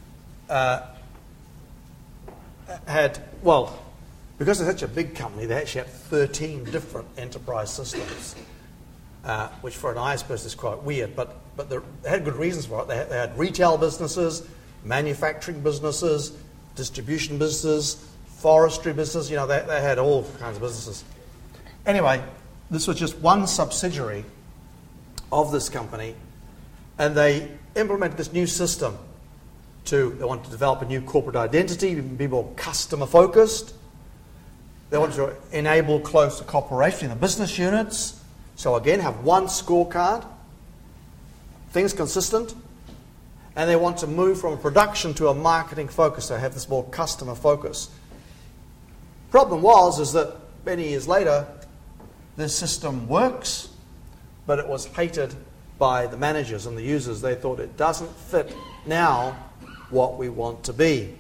Speaker 3: had, well, because they're such a big company, they actually had 13 different enterprise systems, which for an IS person is quite weird, but they had good reasons for it. They had retail businesses, manufacturing businesses, distribution businesses, forestry business, you know, they had all kinds of businesses. Anyway, this was just one subsidiary of this company, and they implemented this new system they wanted to develop a new corporate identity, be more customer focused. They wanted to enable closer cooperation in the business units. So again, have one scorecard, things consistent, and they want to move from a production to a marketing focus, so have this more customer focus. Problem is that many years later, this system works, but it was hated by the managers and the users. They thought it doesn't fit now what we want to be.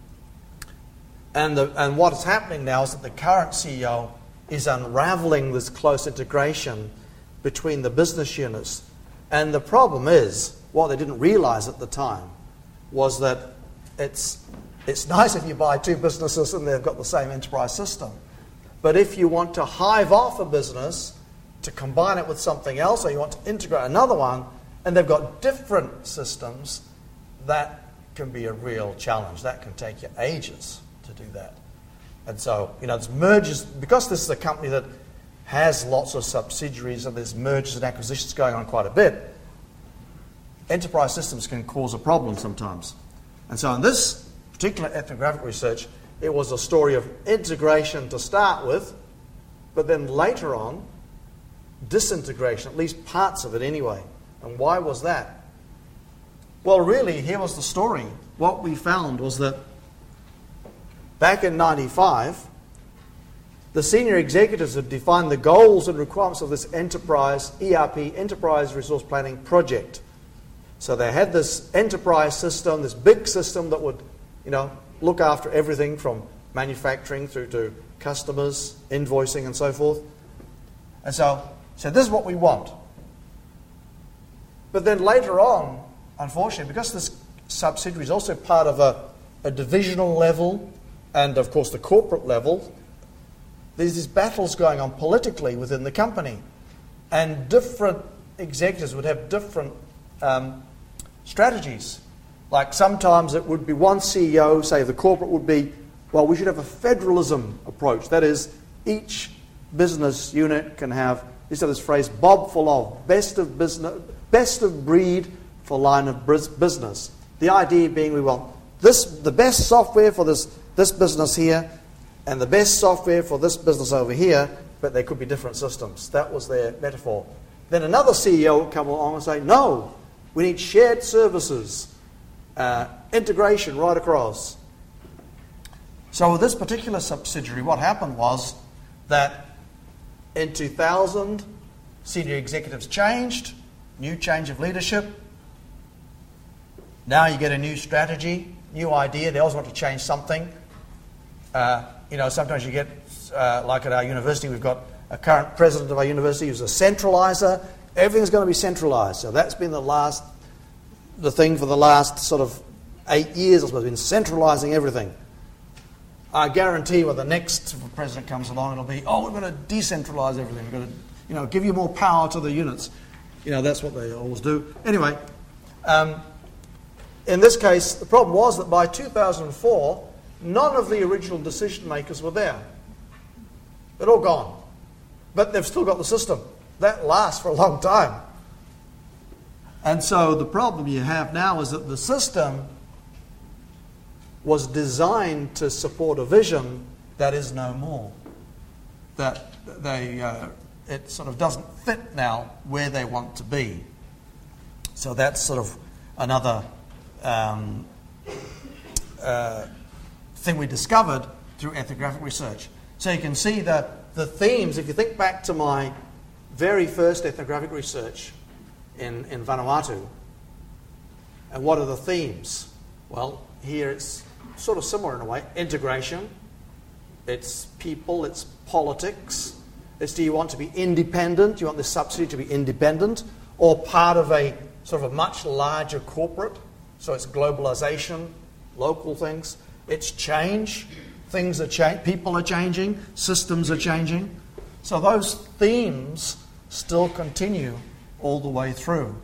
Speaker 3: And what is happening now is that the current CEO is unraveling this close integration between the business units. And the problem is, what they didn't realize at the time, was that it's nice if you buy two businesses and they've got the same enterprise system. But if you want to hive off a business to combine it with something else, or you want to integrate another one, and they've got different systems, that can be a real challenge. That can take you ages to do that. And so, you know, there's mergers, because this is a company that has lots of subsidiaries and there's mergers and acquisitions going on quite a bit, enterprise systems can cause a problem sometimes. And so in this particular ethnographic research, it was a story of integration to start with, but then later on, disintegration, at least parts of it anyway. And why was that? Well, really, here was the story. What we found was that back in 95, the senior executives had defined the goals and requirements of this enterprise ERP, Enterprise Resource Planning project. So they had this enterprise system, this big system that would, you know, look after everything from manufacturing through to customers, invoicing and so forth. And so this is what we want. But then later on, unfortunately, because this subsidiary is also part of a divisional level and, of course, the corporate level, there's these battles going on politically within the company. And different executives would have different strategies. Like sometimes it would be one CEO, say the corporate would be, well, we should have a federalism approach. That is, each business unit can have, this is phrase, Bob for love, best of breed for line of business. The idea being we want the best software for this business here and the best software for this business over here, but they could be different systems. That was their metaphor. Then another CEO would come along and say, no, we need shared services, integration right across. So with this particular subsidiary, what happened was that in 2000, senior executives changed, new change of leadership. Now you get a new strategy, new idea. They always want to change something. Sometimes you get, like at our university, we've got a current president of our university who's a centralizer. Everything's going to be centralized. So that's been the thing for the last sort of 8 years, I suppose, been centralizing everything. I guarantee when the next president comes along, it'll be, we're going to decentralize everything. We're going to, give you more power to the units. That's what they always do. Anyway, in this case, the problem was that by 2004, none of the original decision makers were there. They're all gone. But they've still got the system. That lasts for a long time. And so the problem you have now is that the system was designed to support a vision that is no more. That it sort of doesn't fit now where they want to be. So that's sort of another thing we discovered through ethnographic research. So you can see the themes. If you think back to my very first ethnographic research in Vanuatu, and what are the themes? Well, here it's sort of similar in a way. Integration, it's people, it's politics. It's, do you want to be independent? Do you want this subsidy to be independent or part of a sort of a much larger corporate? So it's globalization, local things. It's change. Things are changing. People are changing. Systems are changing. So those themes still continue all the way through.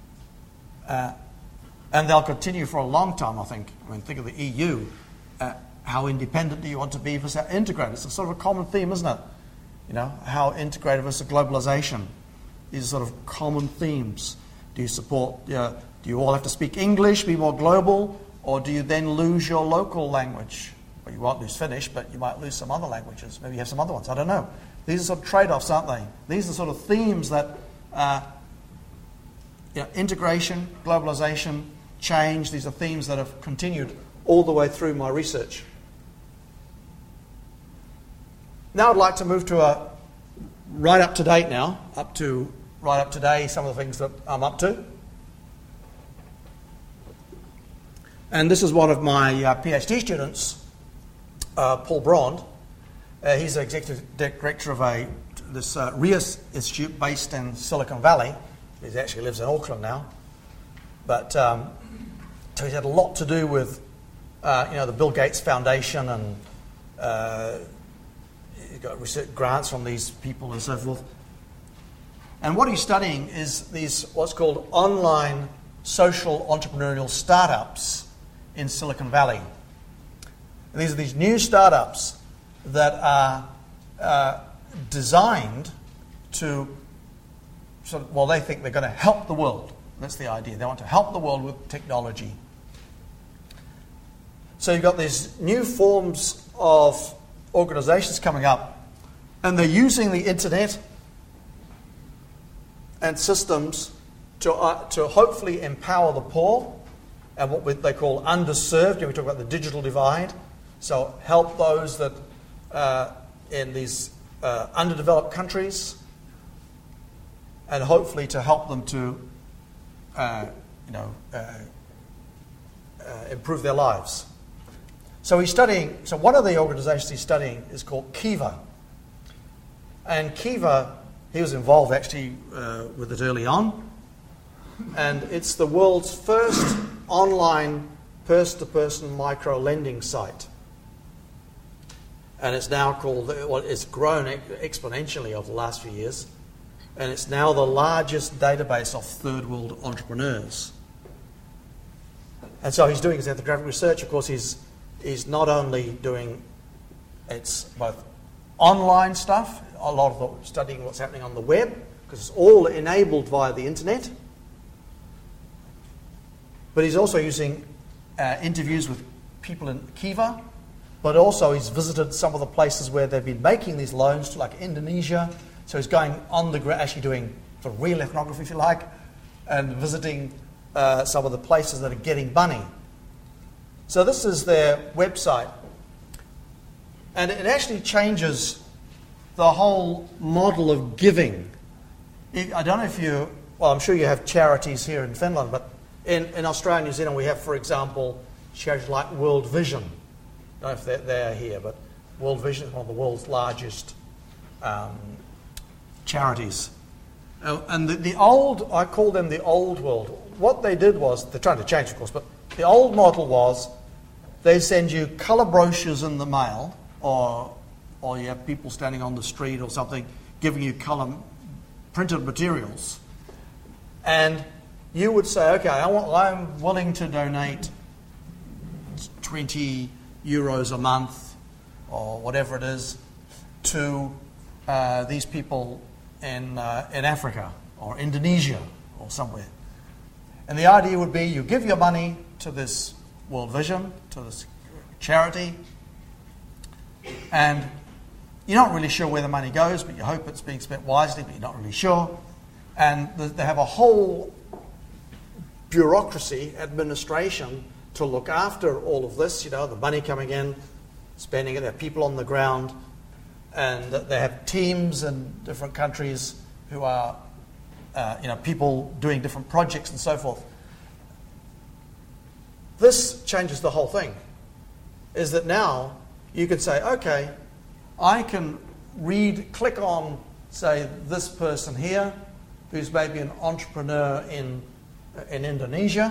Speaker 3: And they'll continue for a long time, I think. I mean, think of the EU. How independent do you want to be versus how integrated? It's a sort of a common theme, isn't it? You know, how integrated versus globalization. These are sort of common themes. Do you support, do you all have to speak English, be more global, or do you then lose your local language? Well, you won't lose Finnish, but you might lose some other languages. Maybe you have some other ones. I don't know. These are sort of trade-offs, aren't they? These are sort of themes that integration, globalization, change. These are themes that have continued all the way through my research. Now I'd like to move to right up to date now, right up to date, some of the things that I'm up to. And this is one of my PhD students, Paul Brond. He's the executive director of this RIAS Institute based in Silicon Valley. He actually lives in Auckland now. But so he's had a lot to do with the Bill Gates Foundation, and he's got research grants from these people and so forth. And what he's studying is these what's called online social entrepreneurial startups in Silicon Valley. And these are these new startups that are designed to they think they're going to help the world. That's the idea. They want to help the world with technology. So you've got these new forms of organizations coming up, and they're using the internet and systems to hopefully empower the poor and what they call underserved. We talk about the digital divide. So help those that in these underdeveloped countries, and hopefully to help them to improve their lives. So he's studying. So one of the organisations he's studying is called Kiva, and Kiva, he was involved actually with it early on, and it's the world's first online person-to-person micro-lending site. And it's now called, it's grown exponentially over the last few years, and it's now the largest database of third world entrepreneurs. And so he's doing his ethnographic research. Of course, he's not only doing, it's both online stuff, a lot of studying what's happening on the web, because it's all enabled via the internet. But he's also using interviews with people in Kiva, but also he's visited some of the places where they've been making these loans, like Indonesia. So he's going on the ground, actually doing sort of real ethnography, if you like, and visiting some of the places that are getting money. So this is their website. And it actually changes the whole model of giving. I don't know if you, well, I'm sure you have charities here in Finland, but in Australia and New Zealand we have, for example, charities like World Vision. I don't know if they're here, but World Vision is one of the world's largest charities. And the old, I call them the old world. What they did was, they're trying to change, of course, but the old model was they send you colour brochures in the mail, or you have people standing on the street or something giving you colour printed materials. And you would say, okay, I'm willing to donate 20 euros a month or whatever it is to these people in Africa or Indonesia or somewhere. And the idea would be you give your money to this World Vision, to this charity, and you're not really sure where the money goes, but you hope it's being spent wisely, but you're not really sure. And they have a whole bureaucracy, administration, to look after all of this, the money coming in, spending it, there are people on the ground. and they have teams in different countries who are, people doing different projects and so forth. This changes the whole thing, is that now you could say, okay, I can click on, say, this person here, who's maybe an entrepreneur in Indonesia,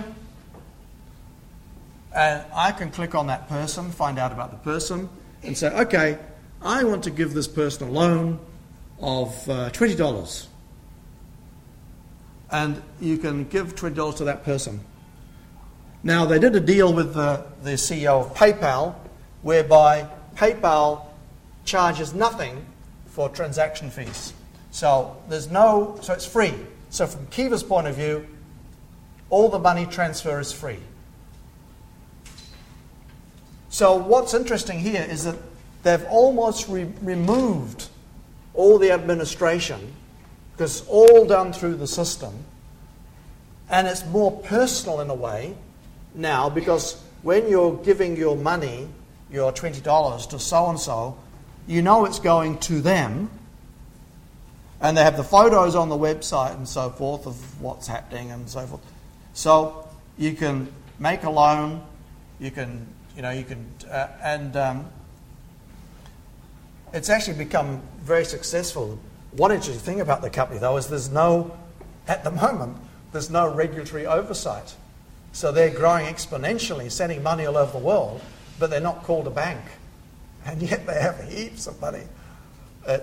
Speaker 3: and I can click on that person, find out about the person, and say, okay, I want to give this person a loan of $20. And you can give $20 to that person. Now, they did a deal with the CEO of PayPal, whereby PayPal charges nothing for transaction fees. So so it's free. So from Kiva's point of view, all the money transfer is free. So what's interesting here is that they've almost removed all the administration, because it's all done through the system, and it's more personal in a way now, because when you're giving your money, your $20 to so-and-so, you know it's going to them, and they have the photos on the website and so forth of what's happening and so forth. So you can make a loan, it's actually become very successful. One interesting thing about the company, though, is at the moment, there's no regulatory oversight. So they're growing exponentially, sending money all over the world, but they're not called a bank. And yet they have heaps of money. I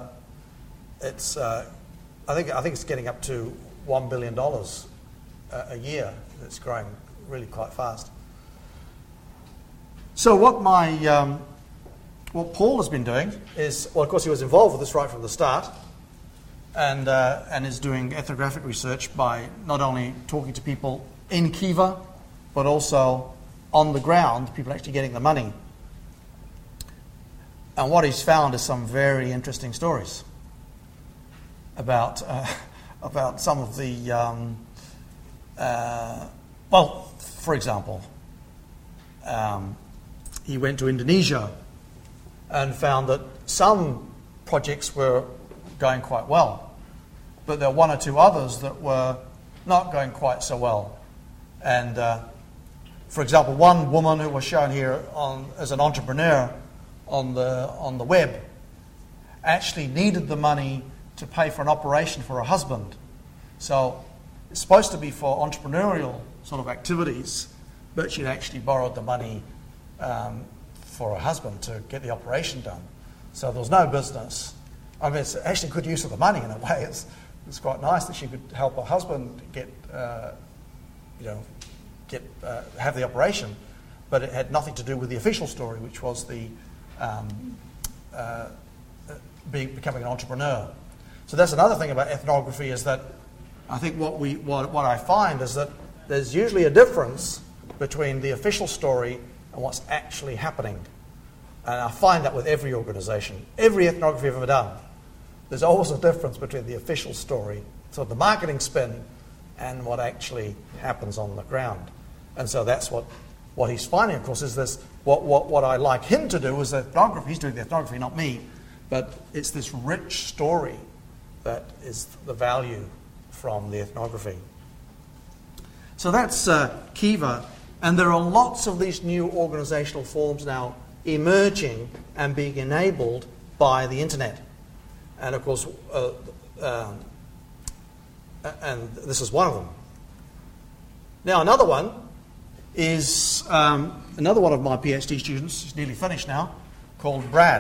Speaker 3: think it's getting up to $1 billion a year. It's growing really quite fast. So what Paul has been doing is, well, of course, he was involved with this right from the start, and is doing ethnographic research by not only talking to people in Kiva, but also on the ground, people actually getting the money. And what he's found is some very interesting stories about some of the, for example, he went to Indonesia and found that some projects were going quite well, but there were one or two others that were not going quite so well. And for example, one woman who was shown here as an entrepreneur on the web actually needed the money to pay for an operation for her husband. So it's supposed to be for entrepreneurial sort of activities, but she'd actually borrowed the money for her husband to get the operation done. So there was no business. I mean, it's actually good use of the money in a way. It's quite nice that she could help her husband have the operation, but it had nothing to do with the official story, which was the becoming an entrepreneur. So that's another thing about ethnography, is that I think what I find is that there's usually a difference between the official story and what's actually happening. And I find that with every organisation. Every ethnography I've ever done, there's always a difference between the official story, so the marketing spin, and what actually happens on the ground. And so that's what he's finding, of course, is this, what I like him to do is ethnography. He's doing the ethnography, not me, but it's this rich story that is the value from the ethnography. So that's Kiva, and there are lots of these new organisational forms now emerging and being enabled by the internet. And of course, and this is one of them. Now another one is another one of my PhD students, he's nearly finished now, called Brad.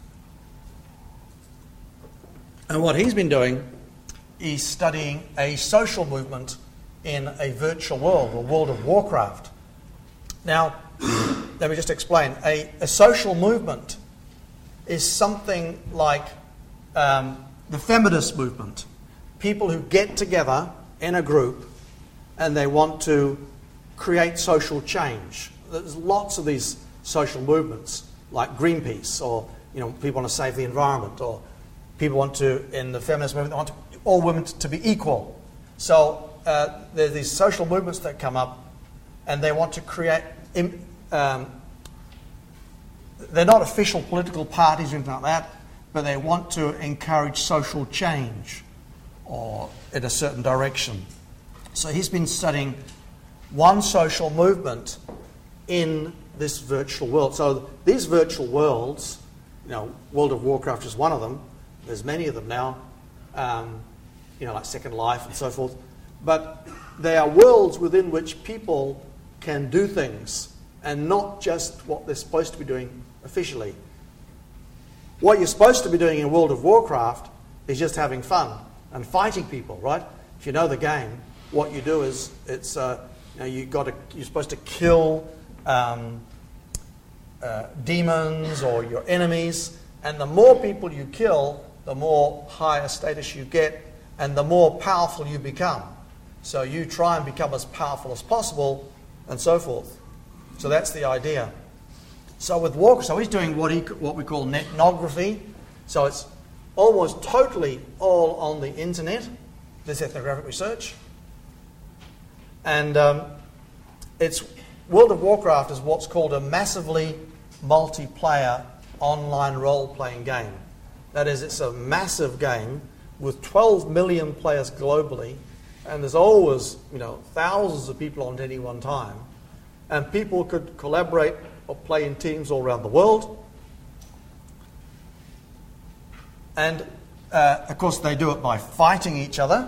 Speaker 3: And what he's been doing is studying a social movement in a virtual world, or World of Warcraft. Now, let me just explain. A social movement is something like the feminist movement. People who get together in a group and they want to create social change. There's lots of these social movements, like Greenpeace, or people want to save the environment, or people want to, in the feminist movement, they want all women to be equal. So there's these social movements that come up, and they want to create. They're not official political parties or anything like that. but they want to encourage social change or in a certain direction. So he's been studying one social movement in this virtual world. So these virtual worlds, World of Warcraft is one of them. There's many of them now, like Second Life and so forth. But they are worlds within which people can do things and not just what they're supposed to be doing officially. What you're supposed to be doing in World of Warcraft is just having fun and fighting people, right? If you know the game, what you do is you're supposed to kill demons or your enemies, and the more people you kill, the more higher status you get, and the more powerful you become. So you try and become as powerful as possible, and so forth. So that's the idea. So with Walker, so he's doing what we call netnography. So it's almost totally all on the internet, this ethnographic research. And it's World of Warcraft is what's called a massively multiplayer online role-playing game. That is, it's a massive game with 12 million players globally, and there's always, thousands of people on at any one time. And people could collaborate or play in teams all around the world. And, of course, they do it by fighting each other.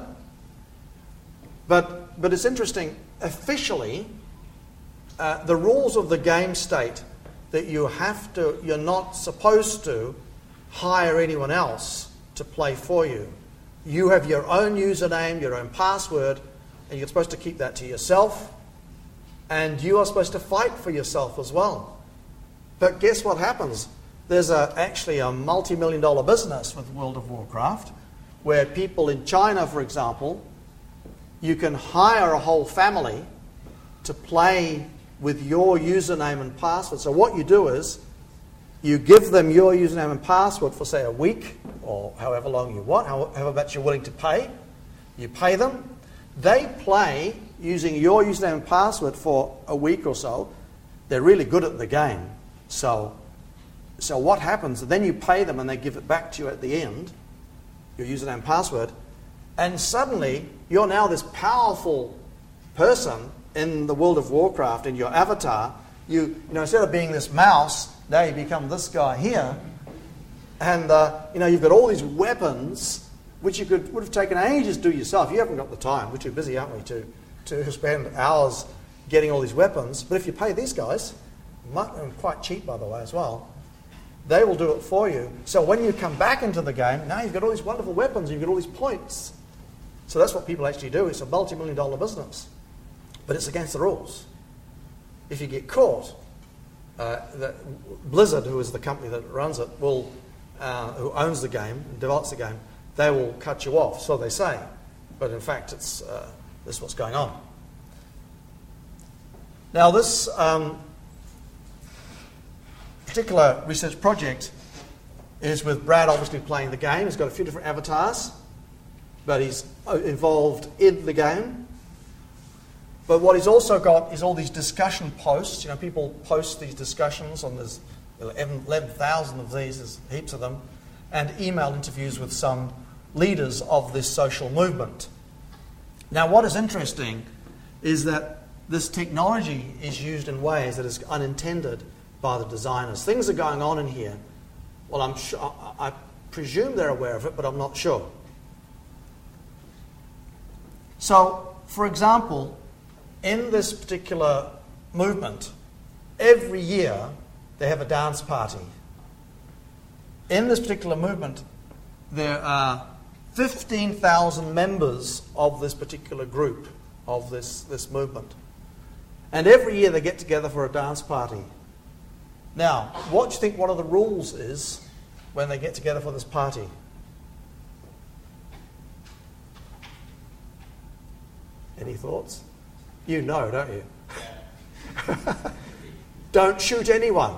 Speaker 3: But it's interesting, officially, the rules of the game state that you're not supposed to hire anyone else to play for you. You have your own username, your own password, and you're supposed to keep that to yourself. And you are supposed to fight for yourself as well. But guess what happens? There's actually a multi-million-dollar business with World of Warcraft, where people in China, for example, you can hire a whole family to play with your username and password. So what you do is you give them your username and password for, say, a week or however long you want, however much you're willing to pay. You pay them. They play using your username and password for a week or so. They're really good at the game. So what happens? Then you pay them and they give it back to you at the end, your username and password, and suddenly you're now this powerful person in the World of Warcraft, in your avatar. You instead of being this mouse, now you become this guy here, and you've got all these weapons which you would have taken ages to do yourself. You haven't got the time. We're too busy, aren't we, to spend hours getting all these weapons. But if you pay these guys, quite cheap by the way as well, they will do it for you. So when you come back into the game, now you've got all these wonderful weapons, you've got all these points. So that's what people actually do. It's a multi-million-dollar business. But it's against the rules. If you get caught, Blizzard, who is the company that runs it, who owns the game, develops the game, they will cut you off, so they say. But in fact, this is what's going on. Now, this particular research project is with Brad obviously playing the game. He's got a few different avatars, but he's involved in the game. But what he's also got is all these discussion posts. People post these discussions, and there's 11,000 of these, there's heaps of them, and email interviews with some leaders of this social movement. Now, what is interesting is that this technology is used in ways that is unintended by the designers. Things are going on in here. Well, I presume they're aware of it, but I'm not sure. So, for example, in this particular movement, every year they have a dance party. In this particular movement, there are 15,000 members of this particular group, of this movement. And every year they get together for a dance party. Now, what do you think one of the rules is when they get together for this party? Any thoughts? You know, don't you? Don't shoot anyone.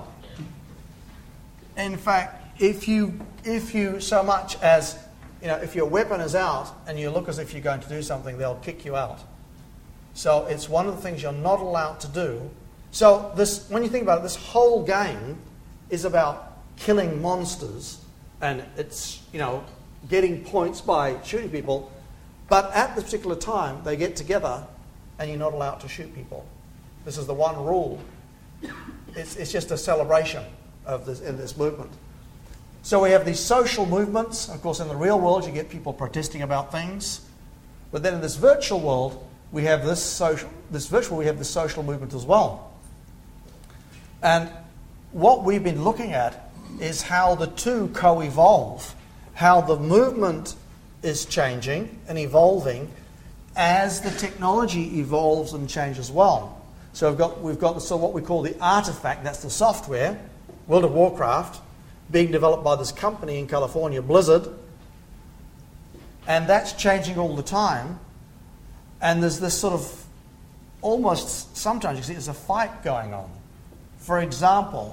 Speaker 3: In fact, if you so much as, if your weapon is out and you look as if you're going to do something, they'll kick you out. So it's one of the things you're not allowed to do. So when you think about it, this whole game is about killing monsters and it's, getting points by shooting people. But at this particular time, they get together and you're not allowed to shoot people. This is the one rule. It's just a celebration of this in this movement. So we have these social movements. Of course, in the real world, you get people protesting about things. But then in this virtual world, we have this social movement as well. And what we've been looking at is how the two co-evolve, how the movement is changing and evolving as the technology evolves and changes as well. So we've got what we call the artifact, that's the software, World of Warcraft, being developed by this company in California, Blizzard, and that's changing all the time. And there's this sort of, almost sometimes you see there's a fight going on. For example,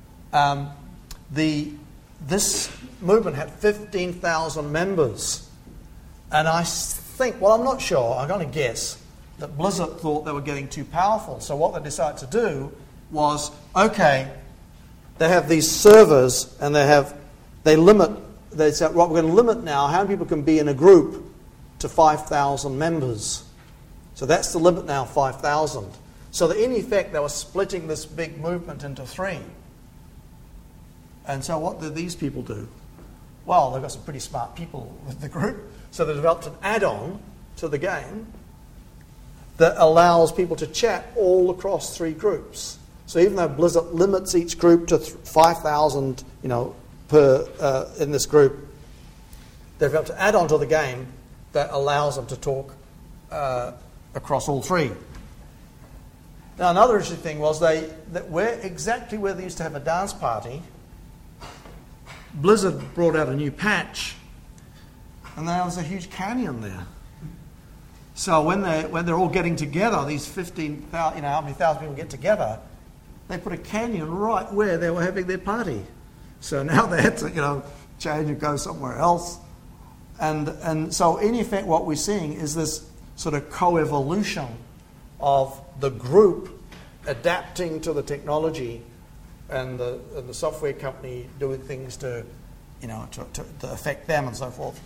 Speaker 3: this movement had 15,000 members. And I think, well, I'm not sure, I'm going to guess, that Blizzard thought they were getting too powerful. So what they decided to do was, okay, they have these servers and they said, right, we're going to limit now how many people can be in a group to 5,000 members. So that's the limit now, 5,000. So that in effect, they were splitting this big movement into three. And so what did these people do? Well, they've got some pretty smart people with the group. So they developed an add-on to the game that allows people to chat all across three groups. So even though Blizzard limits each group to 5,000, per in this group, they've developed an add-on to the game that allows them to talk across all three. Now, another interesting thing was exactly where they used to have a dance party, Blizzard brought out a new patch, and there was a huge canyon there. So when they're all getting together, these 15,000, how many thousand people get together, they put a canyon right where they were having their party. So now they had to, change and go somewhere else. And so in effect, what we're seeing is this sort of co-evolution of the group adapting to the technology and the software company doing things to affect them and so forth.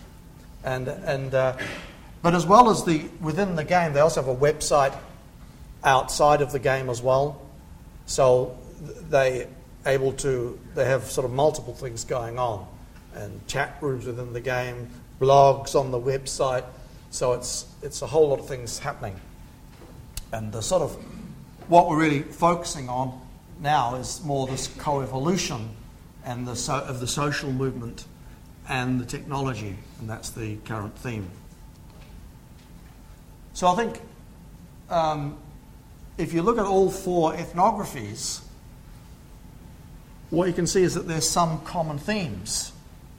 Speaker 3: But as well as within the game, they also have a website outside of the game as well. So they have sort of multiple things going on, and chat rooms within the game, blogs on the website. So it's a whole lot of things happening. And the sort of what we're really focusing on now is more this co-evolution and of the social movement and the technology, and that's the current theme. So I think if you look at all four ethnographies, what you can see is that there's some common themes.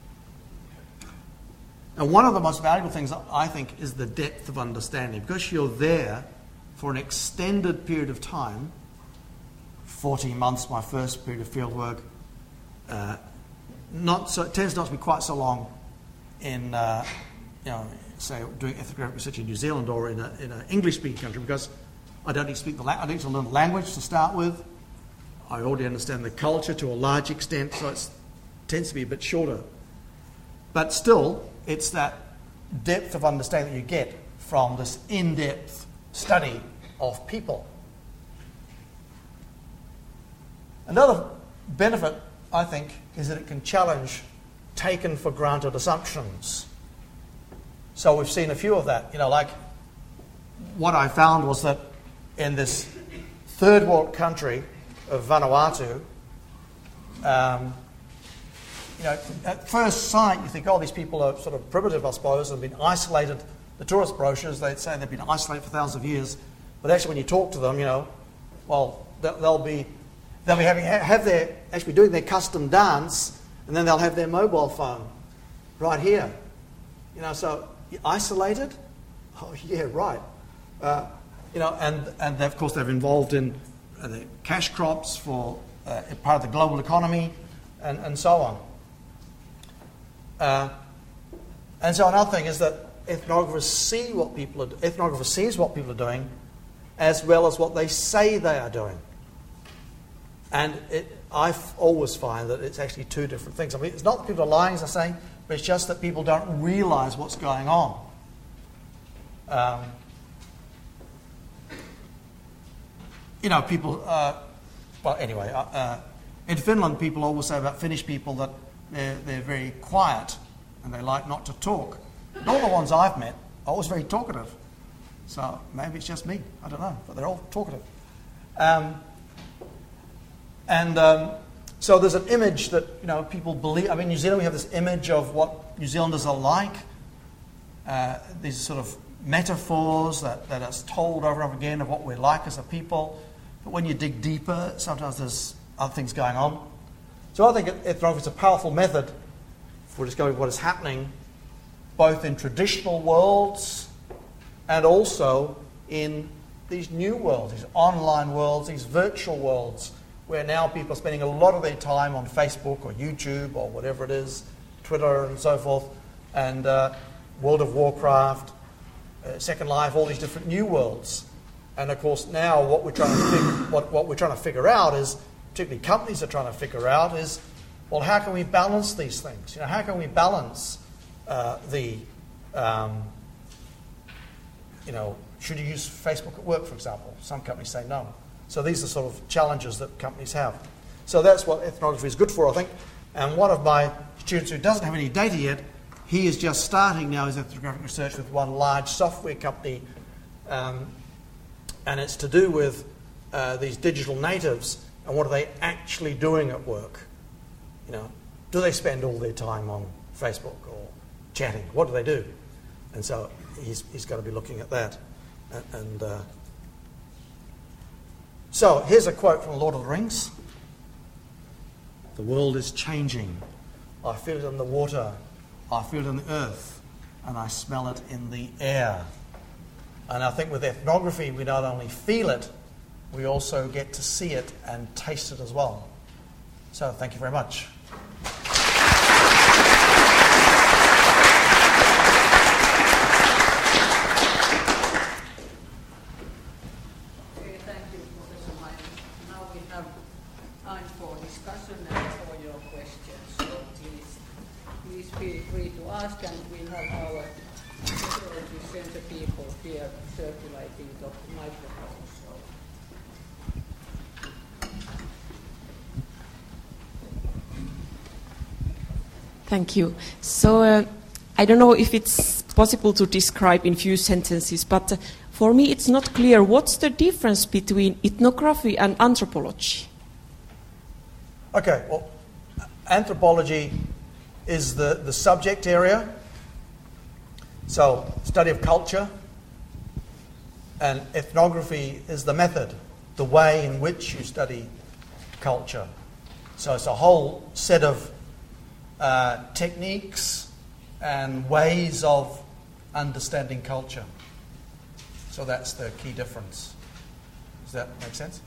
Speaker 3: And one of the most valuable things, I think, is the depth of understanding. Because you're there for an extended period of time, 14 months, my first period of field work, it tends not to be quite so long in, say, doing ethnographic research in New Zealand or in an English-speaking country, because I don't need to speak I need to learn the language to start with. I already understand the culture to a large extent, so it tends to be a bit shorter. But still, it's that depth of understanding that you get from this in-depth study of people. Another benefit, I think, is that it can challenge taken for granted assumptions. So we've seen a few of that. Like what I found was that in this third world country of Vanuatu, at first sight you think, oh, these people are sort of primitive, I suppose, and been isolated. The tourist brochures, they'd say they've been isolated for thousands of years. But actually when you talk to them, well, they'll be actually doing their custom dance, and then they'll have their mobile phone right here. So you're isolated? Oh, yeah, right. And of course they've involved in the cash crops for part of the global economy, and so on. And so another thing is that ethnographers sees what people are doing, as well as what they say they are doing. And I always find that it's actually two different things. I mean, it's not that people are lying, as I say, but it's just that people don't realise what's going on. People... well, anyway, in Finland, people always say about Finnish people that they're very quiet and they like not to talk. And all the ones I've met are always very talkative. So maybe it's just me. I don't know, but they're all talkative. So there's an image that people believe. I mean, New Zealand, we have this image of what New Zealanders are like. These sort of metaphors that are told over and over again of what we're like as a people. But when you dig deeper, sometimes there's other things going on. So I think ethnography is a powerful method for discovering what is happening, both in traditional worlds and also in these new worlds, these online worlds, these virtual worlds, where now people are spending a lot of their time on Facebook or YouTube or whatever it is, Twitter and so forth, and World of Warcraft, Second Life, all these different new worlds. And of course, now what we're trying to figure out is, particularly companies are trying to figure out, is, well, how can we balance these things? How can we balance should you use Facebook at work, for example? Some companies say no. So these are sort of challenges that companies have. So that's what ethnography is good for, I think. And one of my students who doesn't have any data yet, he is just starting now his ethnographic research with one large software company, and it's to do with these digital natives and what are they actually doing at work. Do they spend all their time on Facebook or chatting? What do they do? And so he's going to be looking at that. So here's a quote from Lord of the Rings. The world is changing. I feel it in the water. I feel it in the earth. And I smell it in the air. And I think with ethnography, we not only feel it, we also get to see it and taste it as well. So thank you very much.
Speaker 1: Feel free to ask, and we have our center people here circulating the microphone.
Speaker 4: Thank you. So I don't know if it's possible to describe in few sentences, but for me it's not clear what's the difference between ethnography and anthropology.
Speaker 3: Okay, well, anthropology is the subject area, so study of culture, and ethnography is the method, the way in which you study culture. So it's a whole set of techniques and ways of understanding culture. So that's the key difference. Does that make sense?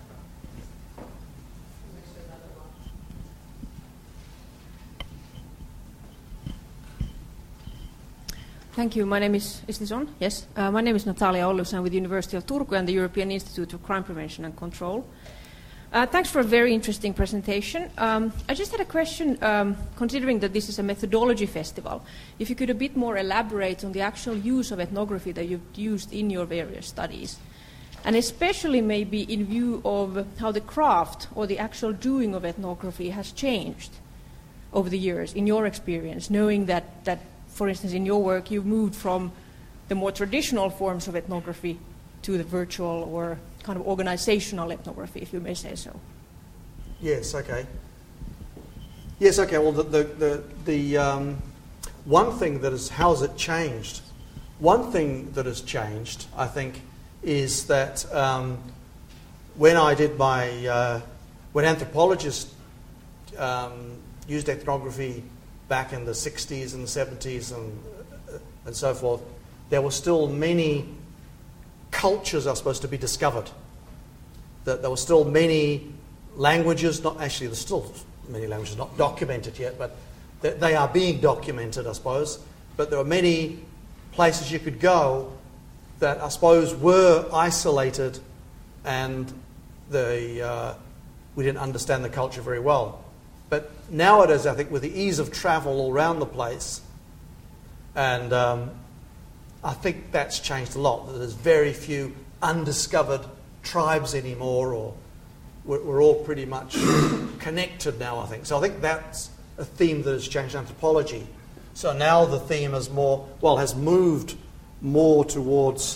Speaker 5: Thank you. My name is this on? Yes. My name is Natalia Ollus. I'm with the University of Turku and the European Institute of Crime Prevention and Control. Thanks for a very interesting presentation. I just had a question, considering that this is a methodology festival, if you could a bit more elaborate on the actual use of ethnography that you've used in your various studies, and especially maybe in view of how the craft or the actual doing of ethnography has changed over the years, in your experience, knowing that for instance, in your work, you've moved from the more traditional forms of ethnography to the virtual or kind of organizational ethnography, if you may say so.
Speaker 3: Yes. Okay. Yes. Okay. Well, the one thing that is, how has it changed? One thing that has changed, I think, is that when I did my when anthropologists used ethnography back in the 60s and the 70s and so forth, there were still many cultures are supposed to be discovered. There were still many languages, there's still many languages not documented yet, but they are being documented, I suppose. But there are many places you could go that I suppose were isolated, and the we didn't understand the culture very well. But nowadays, I think with the ease of travel all around the place, and I think that's changed a lot. There's very few undiscovered tribes anymore, or we're all pretty much connected now, I think. So I think that's a theme that has changed anthropology. So now the theme is more, well, has moved more towards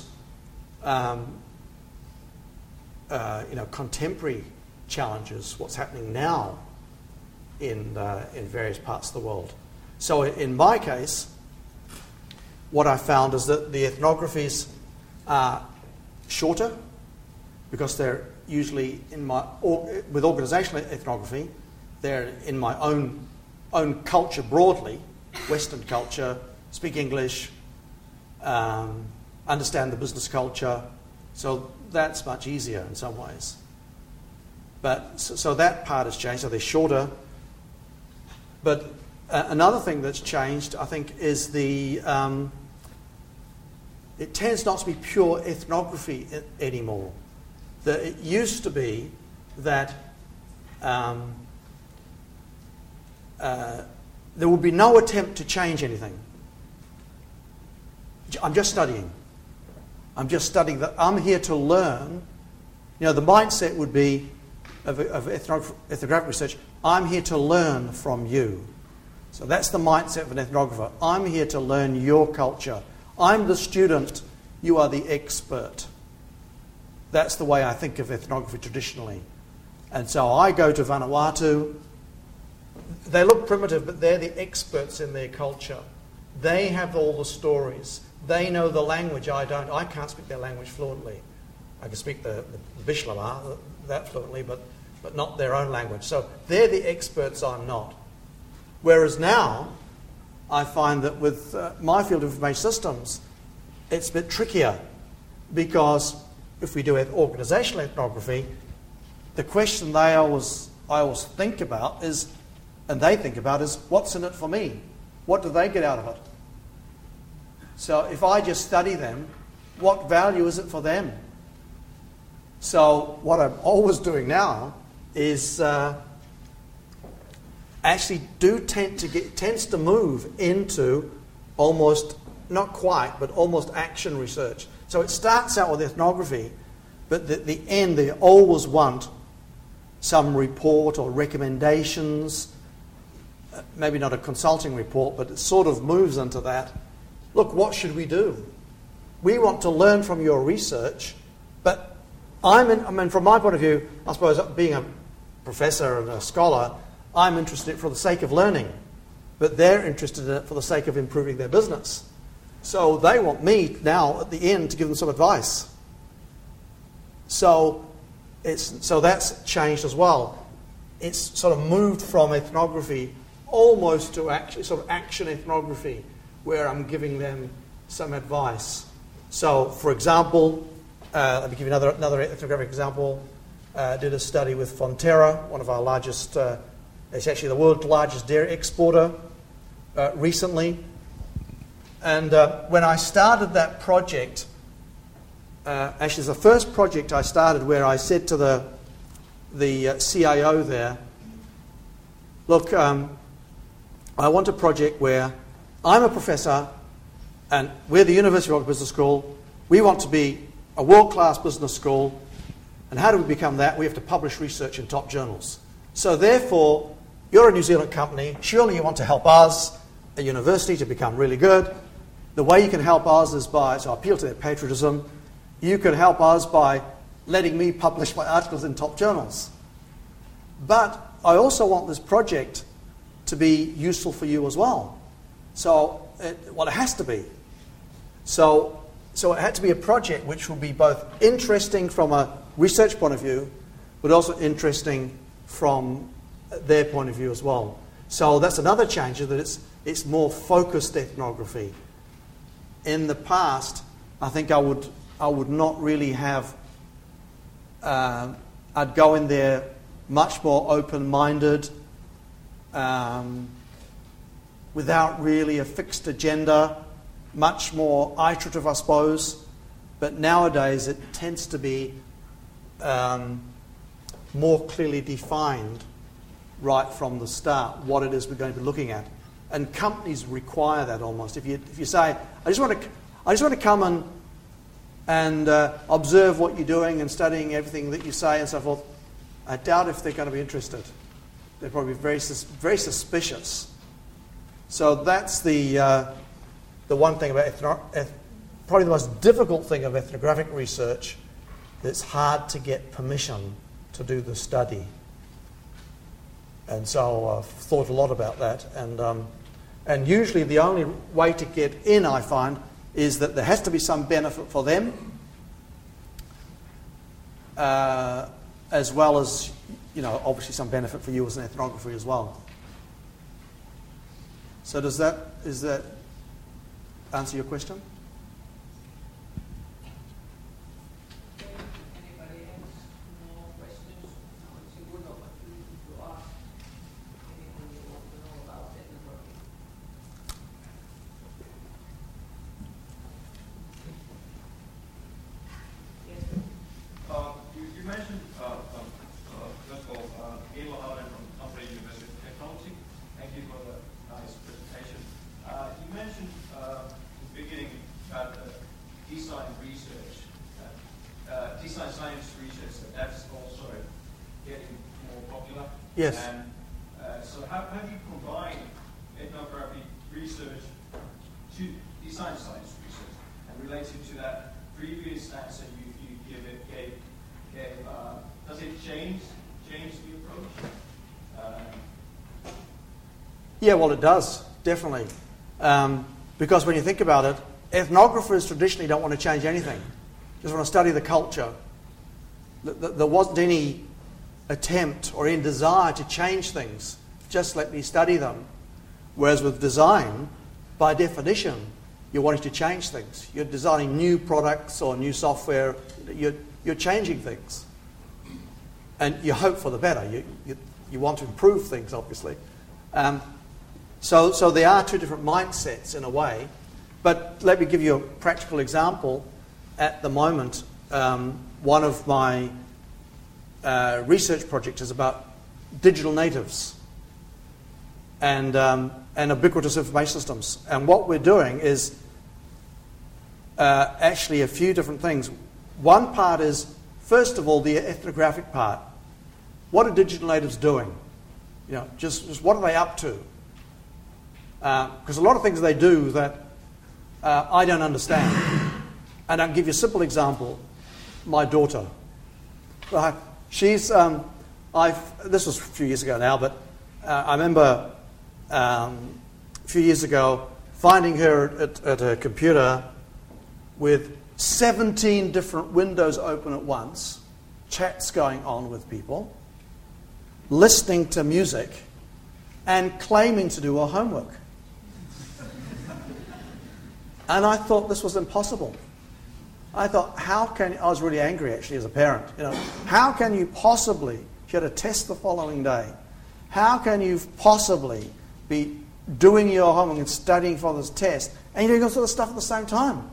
Speaker 3: contemporary challenges, what's happening now in various parts of the world. So in my case, what I found is that the ethnographies are shorter, because they're usually with organizational ethnography, they're in my own culture broadly, Western culture, speak English, understand the business culture, so that's much easier in some ways. But so that part has changed, so they're shorter. But another thing that's changed, I think, is it tends not to be pure ethnography anymore. It used to be that there would be no attempt to change anything. I'm just studying. That I'm here to learn. The mindset would be of ethnographic research, I'm here to learn from you. So that's the mindset of an ethnographer. I'm here to learn your culture. I'm the student, you are the expert. That's the way I think of ethnography traditionally. And so I go to Vanuatu. They look primitive, but they're the experts in their culture. They have all the stories. They know the language I don't. I can't speak their language fluently. I can speak the Bishlama, that fluently, but not their own language. So they're the experts, I'm not. Whereas now, I find that with my field of information systems, it's a bit trickier, because if we do organizational ethnography, the question I always think about is, and they think about, is what's in it for me? What do they get out of it? So if I just study them, what value is it for them? So what I'm always doing now is actually tends to move into almost, not quite, but almost action research. So it starts out with ethnography, but at the end they always want some report or recommendations, maybe not a consulting report, but it sort of moves into that. Look, what should we do? We want to learn from your research, but from my point of view, I suppose being a professor and a scholar, I'm interested in it for the sake of learning, but they're interested in it for the sake of improving their business. So they want me now at the end to give them some advice. So that's changed as well. It's sort of moved from ethnography almost to actually sort of action ethnography, where I'm giving them some advice. So, for example, let me give you another ethnographic example. Did a study with Fonterra, one of our largest, it's actually the world's largest dairy exporter, recently. And when I started that project, actually it's the first project I started where I said to the CIO there, look, I want a project where I'm a professor and we're the University of Auckland Business School. We want to be a world-class business school. And how do we become that? We have to publish research in top journals. So therefore, you're a New Zealand company. Surely you want to help us, a university, to become really good. The way you can help us is so I appeal to their patriotism, you can help us by letting me publish my articles in top journals. But I also want this project to be useful for you as well. So, it has to be. So it had to be a project which will be both interesting from a research point of view, but also interesting from their point of view as well. So that's another change, that it's more focused ethnography. In the past, I think I would not really have. I'd go in there much more open-minded, without really a fixed agenda, much more iterative, I suppose. But nowadays it tends to be more clearly defined right from the start what it is we're going to be looking at. And companies require that almost. If you say, I just want to come and observe what you're doing and studying everything that you say and so forth, I doubt if they're going to be interested. They're probably very suspicious. So that's the one thing about probably the most difficult thing of ethnographic research. It's hard to get permission to do the study. And so I've thought a lot about that. And usually the only way to get in, I find, is that there has to be some benefit for them, as well as, obviously some benefit for you as an ethnographer as well. So does that answer your question?
Speaker 1: Anybody else? More questions? Now it's a good opportunity to ask anything you want to know about ethnography. Yes.
Speaker 6: You mentioned, first of all, Eila Haunen from Tampere University of Technology. Thank you for the nice presentation. You mentioned in the beginning about design research, design science research, that's also getting more popular.
Speaker 3: Yes.
Speaker 6: And so how do you combine ethnography research to design science research? And related to that previous answer you gave, does it change the approach?
Speaker 3: Yeah, well, it does, definitely. Because when you think about it, ethnographers traditionally don't want to change anything. Just want to study the culture. There wasn't any attempt or any desire to change things. Just let me study them. Whereas with design, by definition, you're wanting to change things. You're designing new products or new software. You're changing things. And you hope for the better. You want to improve things, obviously. So there are two different mindsets in a way. But let me give you a practical example. At the moment, one of my research projects is about digital natives and ubiquitous information systems. And what we're doing is actually a few different things. One part is, first of all, the ethnographic part. What are digital natives doing? Just what are they up to? Because a lot of things they do that I don't understand. And I'll give you a simple example. My daughter. She's, this was a few years ago now, but I remember a few years ago finding her at her computer with 17 different windows open at once, chats going on with people, listening to music, and claiming to do her homework. And I thought this was impossible. I thought, I was really angry actually as a parent. How can you possibly, she had a test the following day, how can you possibly be doing your homework and studying for this test and you're doing all sort of stuff at the same time?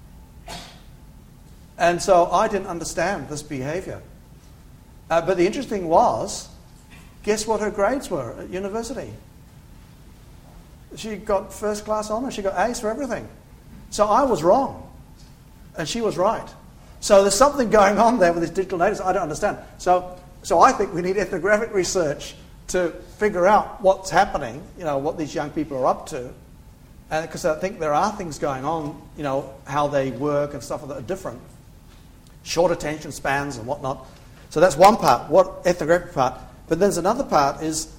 Speaker 3: And so I didn't understand this behavior. But the interesting was, guess what her grades were at university? She got first class honours, she got A's for everything. So I was wrong. And she was right. So there's something going on there with these digital natives I don't understand. So I think we need ethnographic research to figure out what's happening, what these young people are up to. And because I think there are things going on, how they work and stuff that are different. Short attention spans and whatnot. So that's one part, ethnographic part. But there's another part is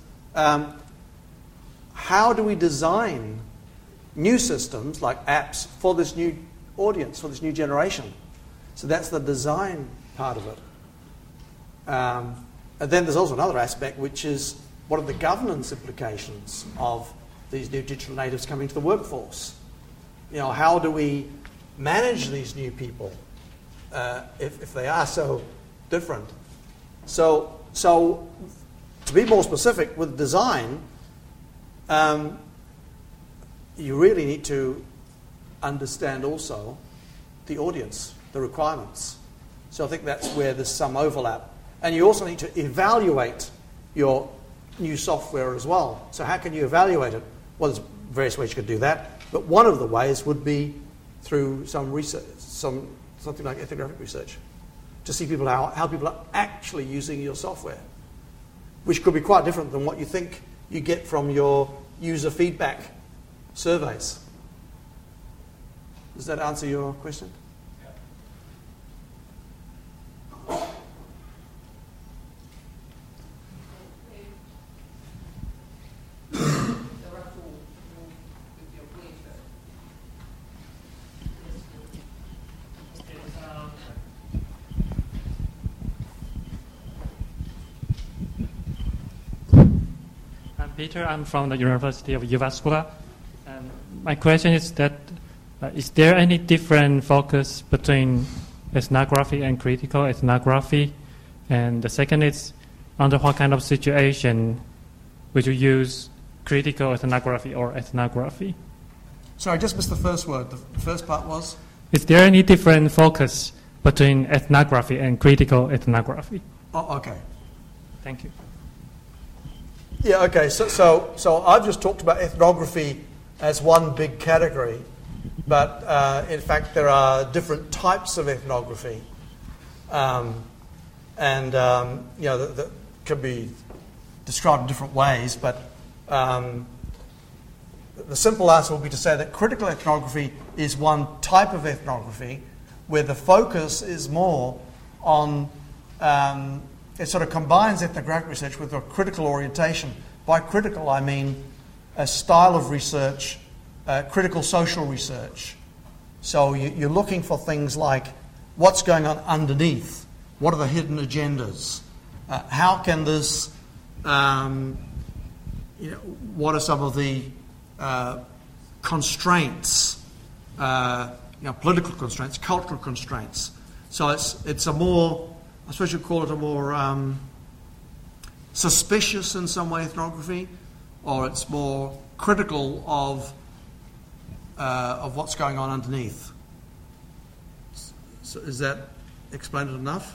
Speaker 3: how do we design new systems like apps for this new audience, for this new generation? So that's the design part of it. And then there's also another aspect, which is what are the governance implications of these new digital natives coming to the workforce? How do we manage these new people if they are so different? So to be more specific, with design, you really need to understand also the audience, the requirements. So I think that's where there's some overlap And you also need to evaluate your new software as well. So how can you evaluate it? Well, there's various ways you could do that, but one of the ways would be through some research, something like ethnographic research, to see people how people are actually using your software, which could be quite different than what you think you get from your user feedback surveys. Does that answer your question?
Speaker 7: Peter, I'm from the University of Jyväskylä. And my question is that is there any different focus between ethnography and critical ethnography? And the second is, under what kind of situation would you use critical ethnography or ethnography?
Speaker 3: Sorry, I just missed the first word. The first part was?
Speaker 7: Is there any different focus between ethnography and critical ethnography?
Speaker 3: Oh, okay.
Speaker 7: Thank you.
Speaker 3: Yeah, okay. So I've just talked about ethnography as one big category, but in fact there are different types of ethnography, that can be described in different ways. But the simple answer would be to say that critical ethnography is one type of ethnography where the focus is more on it sort of combines ethnographic research with a critical orientation. By critical, I mean a style of research, critical social research. So you're looking for things like what's going on underneath, what are the hidden agendas, how can this, what are some of the constraints, political constraints, cultural constraints. So it's a more, I suppose you'd call it a more suspicious in some way ethnography, or it's more critical of what's going on underneath. So is that explained enough?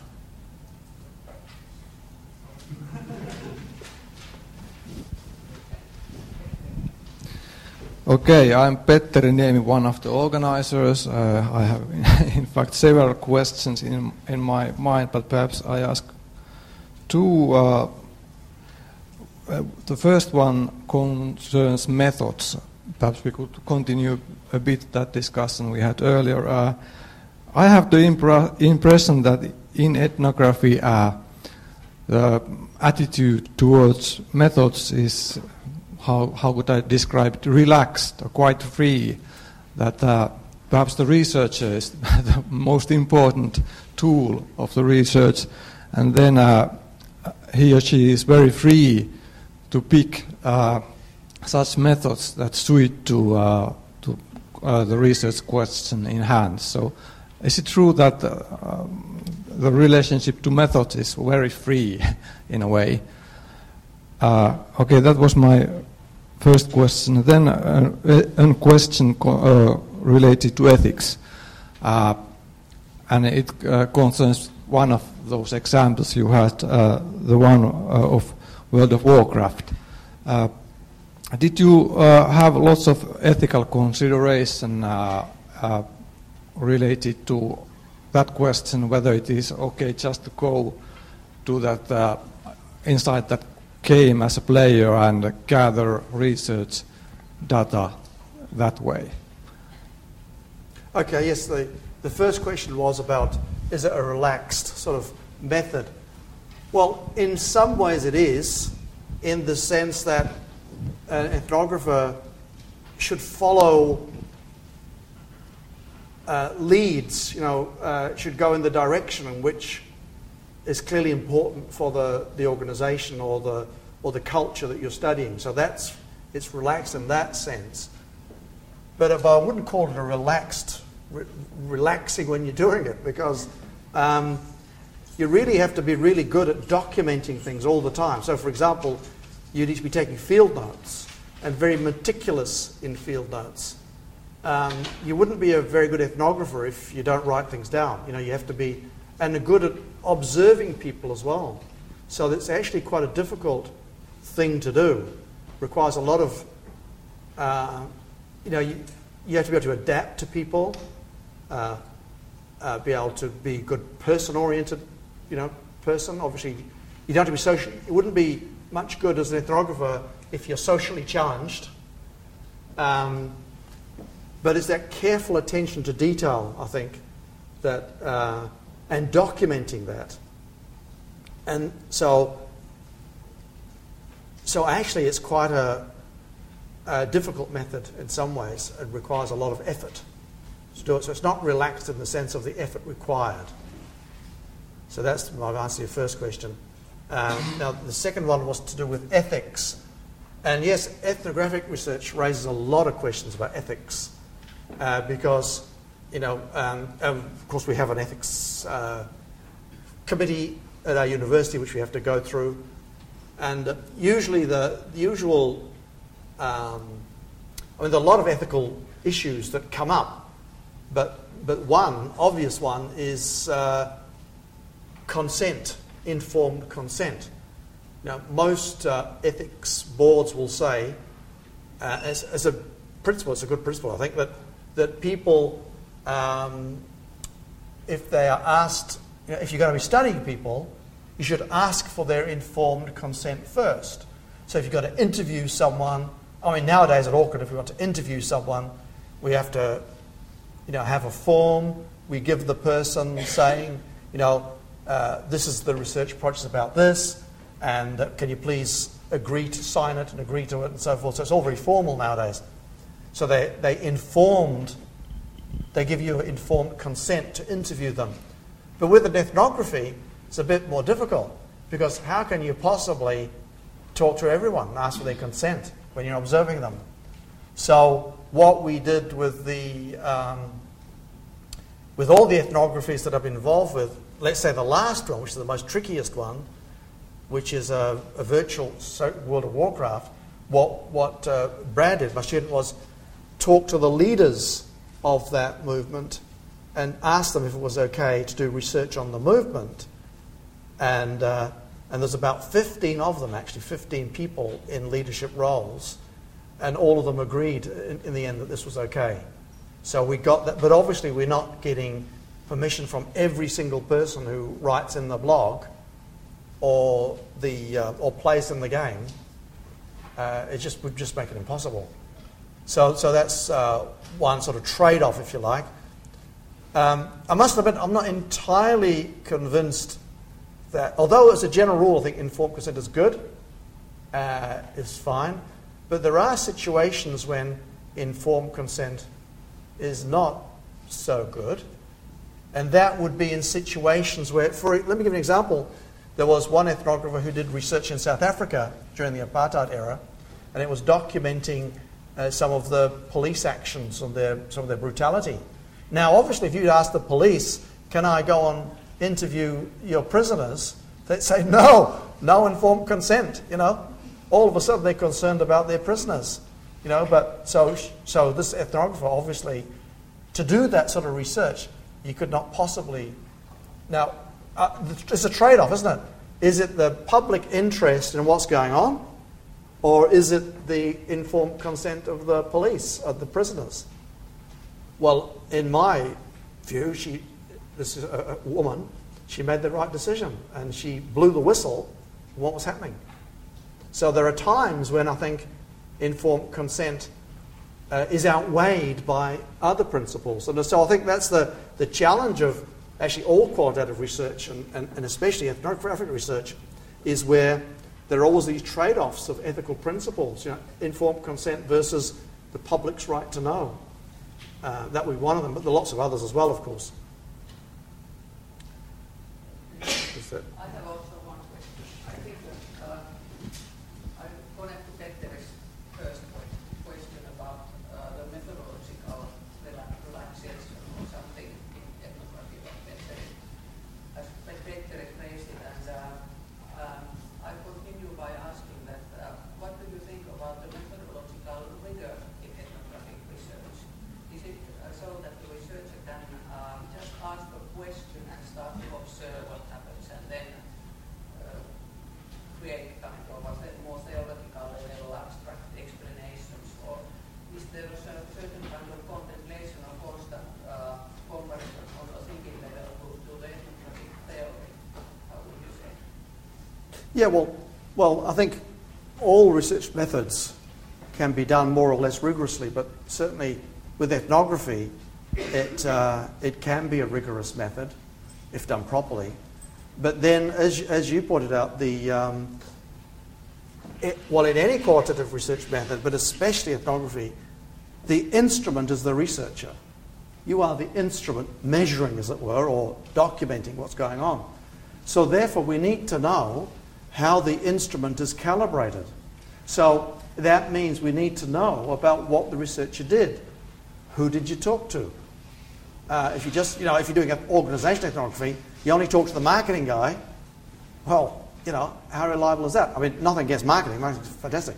Speaker 8: Okay, I'm Petteri Niemi, one of the organizers. I have, in fact, several questions in my mind, but perhaps I ask two. The first one concerns methods. Perhaps we could continue a bit that discussion we had earlier. I have the impression that in ethnography, the attitude towards methods is, how would I describe it, relaxed, or quite free, that perhaps the researcher is the most important tool of the research, and then he or she is very free to pick such methods that suit to the research question in hand. So is it true that the relationship to methods is very free in a way? Okay, that was my first question. Then a question related to ethics, and it concerns one of those examples you had, the one of World of Warcraft. Did you have lots of ethical consideration related to that question, whether it is okay just to go to that inside that game as a player and gather research data that way?
Speaker 3: Okay, yes, the first question was about, is it a relaxed sort of method? Well, in some ways it is, in the sense that an ethnographer should follow leads, should go in the direction in which is clearly important for the organization or the culture that you're studying. So it's relaxed in that sense. But I wouldn't call it a relaxing when you're doing it, because you really have to be really good at documenting things all the time. So, for example, you need to be taking field notes and very meticulous in field notes. You wouldn't be a very good ethnographer if you don't write things down. You have to be and are good at observing people as well. So it's actually quite a difficult thing to do. Requires a lot of, you have to be able to adapt to people, be able to be a good person-oriented, person. Obviously, you don't have to be social. It wouldn't be much good as an ethnographer if you're socially challenged. But it's that careful attention to detail, I think, that and documenting that. And so actually it's quite a difficult method in some ways. It requires a lot of effort to do it. So it's not relaxed in the sense of the effort required. So that's my answer to your first question. Now, the second one was to do with ethics. And yes, ethnographic research raises a lot of questions about ethics because, of course, we have an ethics committee at our university which we have to go through. And usually the usual, there are a lot of ethical issues that come up, but one obvious one is consent, informed consent. Now, most ethics boards will say, as a principle, it's a good principle, I think, that people, if they are asked, if you're going to be studying people, you should ask for their informed consent first. So if you've got to interview someone, nowadays at Auckland, if we want to interview someone, we have to, have a form. We give the person saying, this is the research project about this, and can you please agree to sign it and agree to it and so forth. So it's all very formal nowadays. So they give you informed consent to interview them. But with an ethnography, it's a bit more difficult because how can you possibly talk to everyone and ask for their consent when you're observing them? So what we did with with all the ethnographies that I've been involved with, let's say the last one, which is the most trickiest one, which is a virtual World of Warcraft, what Brad did, my student, was talk to the leaders of that movement and ask them if it was okay to do research on the movement. And there's about 15 of them, actually, 15 people in leadership roles, and all of them agreed in the end that this was okay. So we got that, but obviously we're not getting permission from every single person who writes in the blog or plays in the game. It would just make it impossible. So that's one sort of trade-off, if you like. I must admit, I'm not entirely convinced that, although as a general rule I think informed consent is good, is fine, but there are situations when informed consent is not so good, and that would be in situations where, let me give you an example. There was one ethnographer who did research in South Africa during the apartheid era, and it was documenting some of the police actions and some of their brutality. Now, obviously, if you ask the police, can I go and interview your prisoners, they'd say, no informed consent, All of a sudden, they're concerned about their prisoners, But so this ethnographer, obviously, to do that sort of research, you could not possibly. Now, it's a trade-off, isn't it? Is it the public interest in what's going on, or is it the informed consent of the police, of the prisoners? Well, in my view, this is a woman, she made the right decision, and she blew the whistle on what was happening. So there are times when I think informed consent is outweighed by other principles. And so I think that's the challenge of actually all qualitative research, and especially ethnographic research, is where there are always these trade-offs of ethical principles, informed consent versus the public's right to know. That would be one of them, but there are lots of others as well, of course.
Speaker 1: I have also one question. I think that I connect to Petteri's first question about the methodological relaxation or something in ethnography that Petteri phrased it, and I continue by asking that what do you think about the methodological rigor in ethnographic research? Is it so that the researcher can just ask a question and start to observe
Speaker 3: Yeah, well, I think all research methods can be done more or less rigorously, but certainly with ethnography, it can be a rigorous method if done properly. But then, as you pointed out, in any qualitative research method, but especially ethnography, the instrument is the researcher. You are the instrument measuring, as it were, or documenting what's going on. So therefore, we need to know how the instrument is calibrated. So that means we need to know about what the researcher did. Who did you talk to? If you're doing an organisation ethnography, you only talk to the marketing guy. Well, how reliable is that? I mean, nothing against marketing. Marketing's fantastic.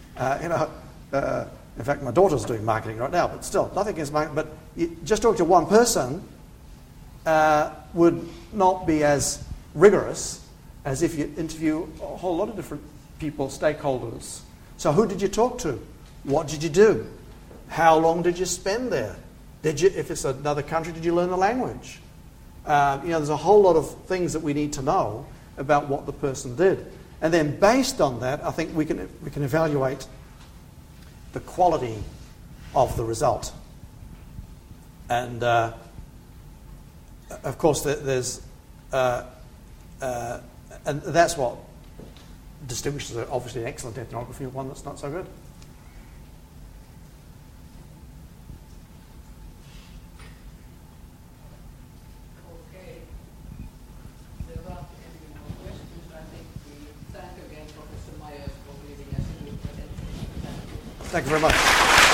Speaker 3: In fact, my daughter's doing marketing right now, but still, nothing against marketing. But just talking to one person would not be as rigorous as if you interview a whole lot of different people, stakeholders. So who did you talk to? What did you do? How long did you spend there? If it's another country, did you learn the language? There's a whole lot of things that we need to know about what the person did. And then based on that, I think we can evaluate the quality of the result. And of course, there's and that's what distinguishes obviously an excellent ethnography and one that's not so good.
Speaker 1: Okay. There aren't any more questions. I think we thank again Professor Myers for giving us a good presentation.
Speaker 3: Thank you very much.